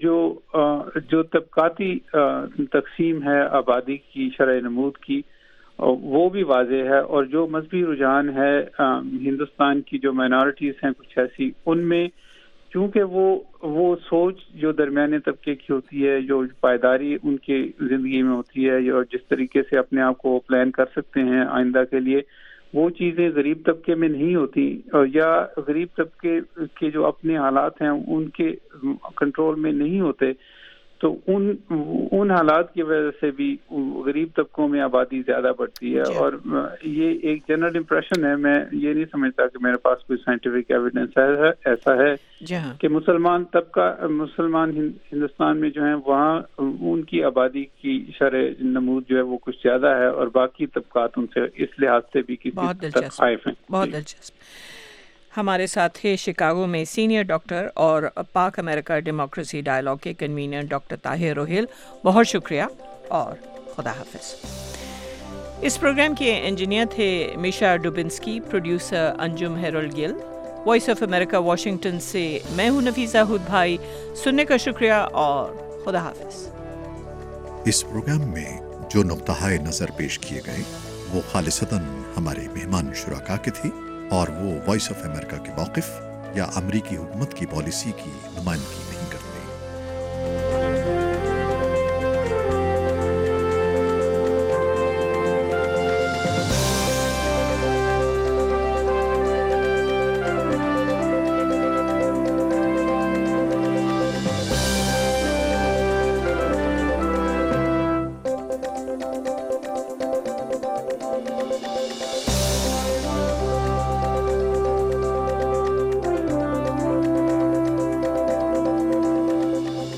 جو طبقاتی تقسیم ہے آبادی کی شرح نمود کی وہ بھی واضح ہے. اور جو مذہبی رجحان ہے ہندوستان کی جو مائنارٹیز ہیں کچھ ایسی، ان میں چونکہ وہ سوچ جو درمیانے طبقے کی ہوتی ہے، جو پائیداری ان کی زندگی میں ہوتی ہے اور جس طریقے سے اپنے آپ کو پلان کر سکتے ہیں آئندہ کے لیے، وہ چیزیں غریب طبقے میں نہیں ہوتی، یا غریب طبقے کے جو اپنے حالات ہیں ان کے کنٹرول میں نہیں ہوتے. تو ان حالات کی وجہ سے بھی غریب طبقوں میں آبادی زیادہ بڑھتی ہے. اور یہ ایک جنرل امپریشن ہے، میں یہ نہیں سمجھتا کہ میرے پاس کوئی سائنٹیفک ایویڈنس ایسا ہے کہ مسلمان ہندوستان میں جو ہیں وہاں ان کی آبادی کی شرح نمود جو ہے وہ کچھ زیادہ ہے، اور باقی طبقات ان سے اس لحاظ سے بھی کسی تک خائف ہیں. بہت دلچسپ. ہمارے ساتھ تھے شکاگو میں سینئر ڈاکٹر اور پاک امریکہ ڈیموکریسی ڈائیلاگ کے کنوینر ڈاکٹر طاہر روہیل. بہت شکریہ اور خدا حافظ. اس پروگرام کے انجینئر تھے Misha Dubinsky, producer Anjum Herol Gul. Voice of America Washington سے میں ہوں نفیسہ ہود بھائی. سننے کا شکریہ اور خدا حافظ. اس پروگرام میں جو نقطۂ نظر پیش کیے گئے وہ خالصتاً ہمارے مہمان شرکا کے تھے اور وہ وائس آف امریکہ کے موقف یا امریکی حکومت کی پالیسی کی نمائندگی نہیں.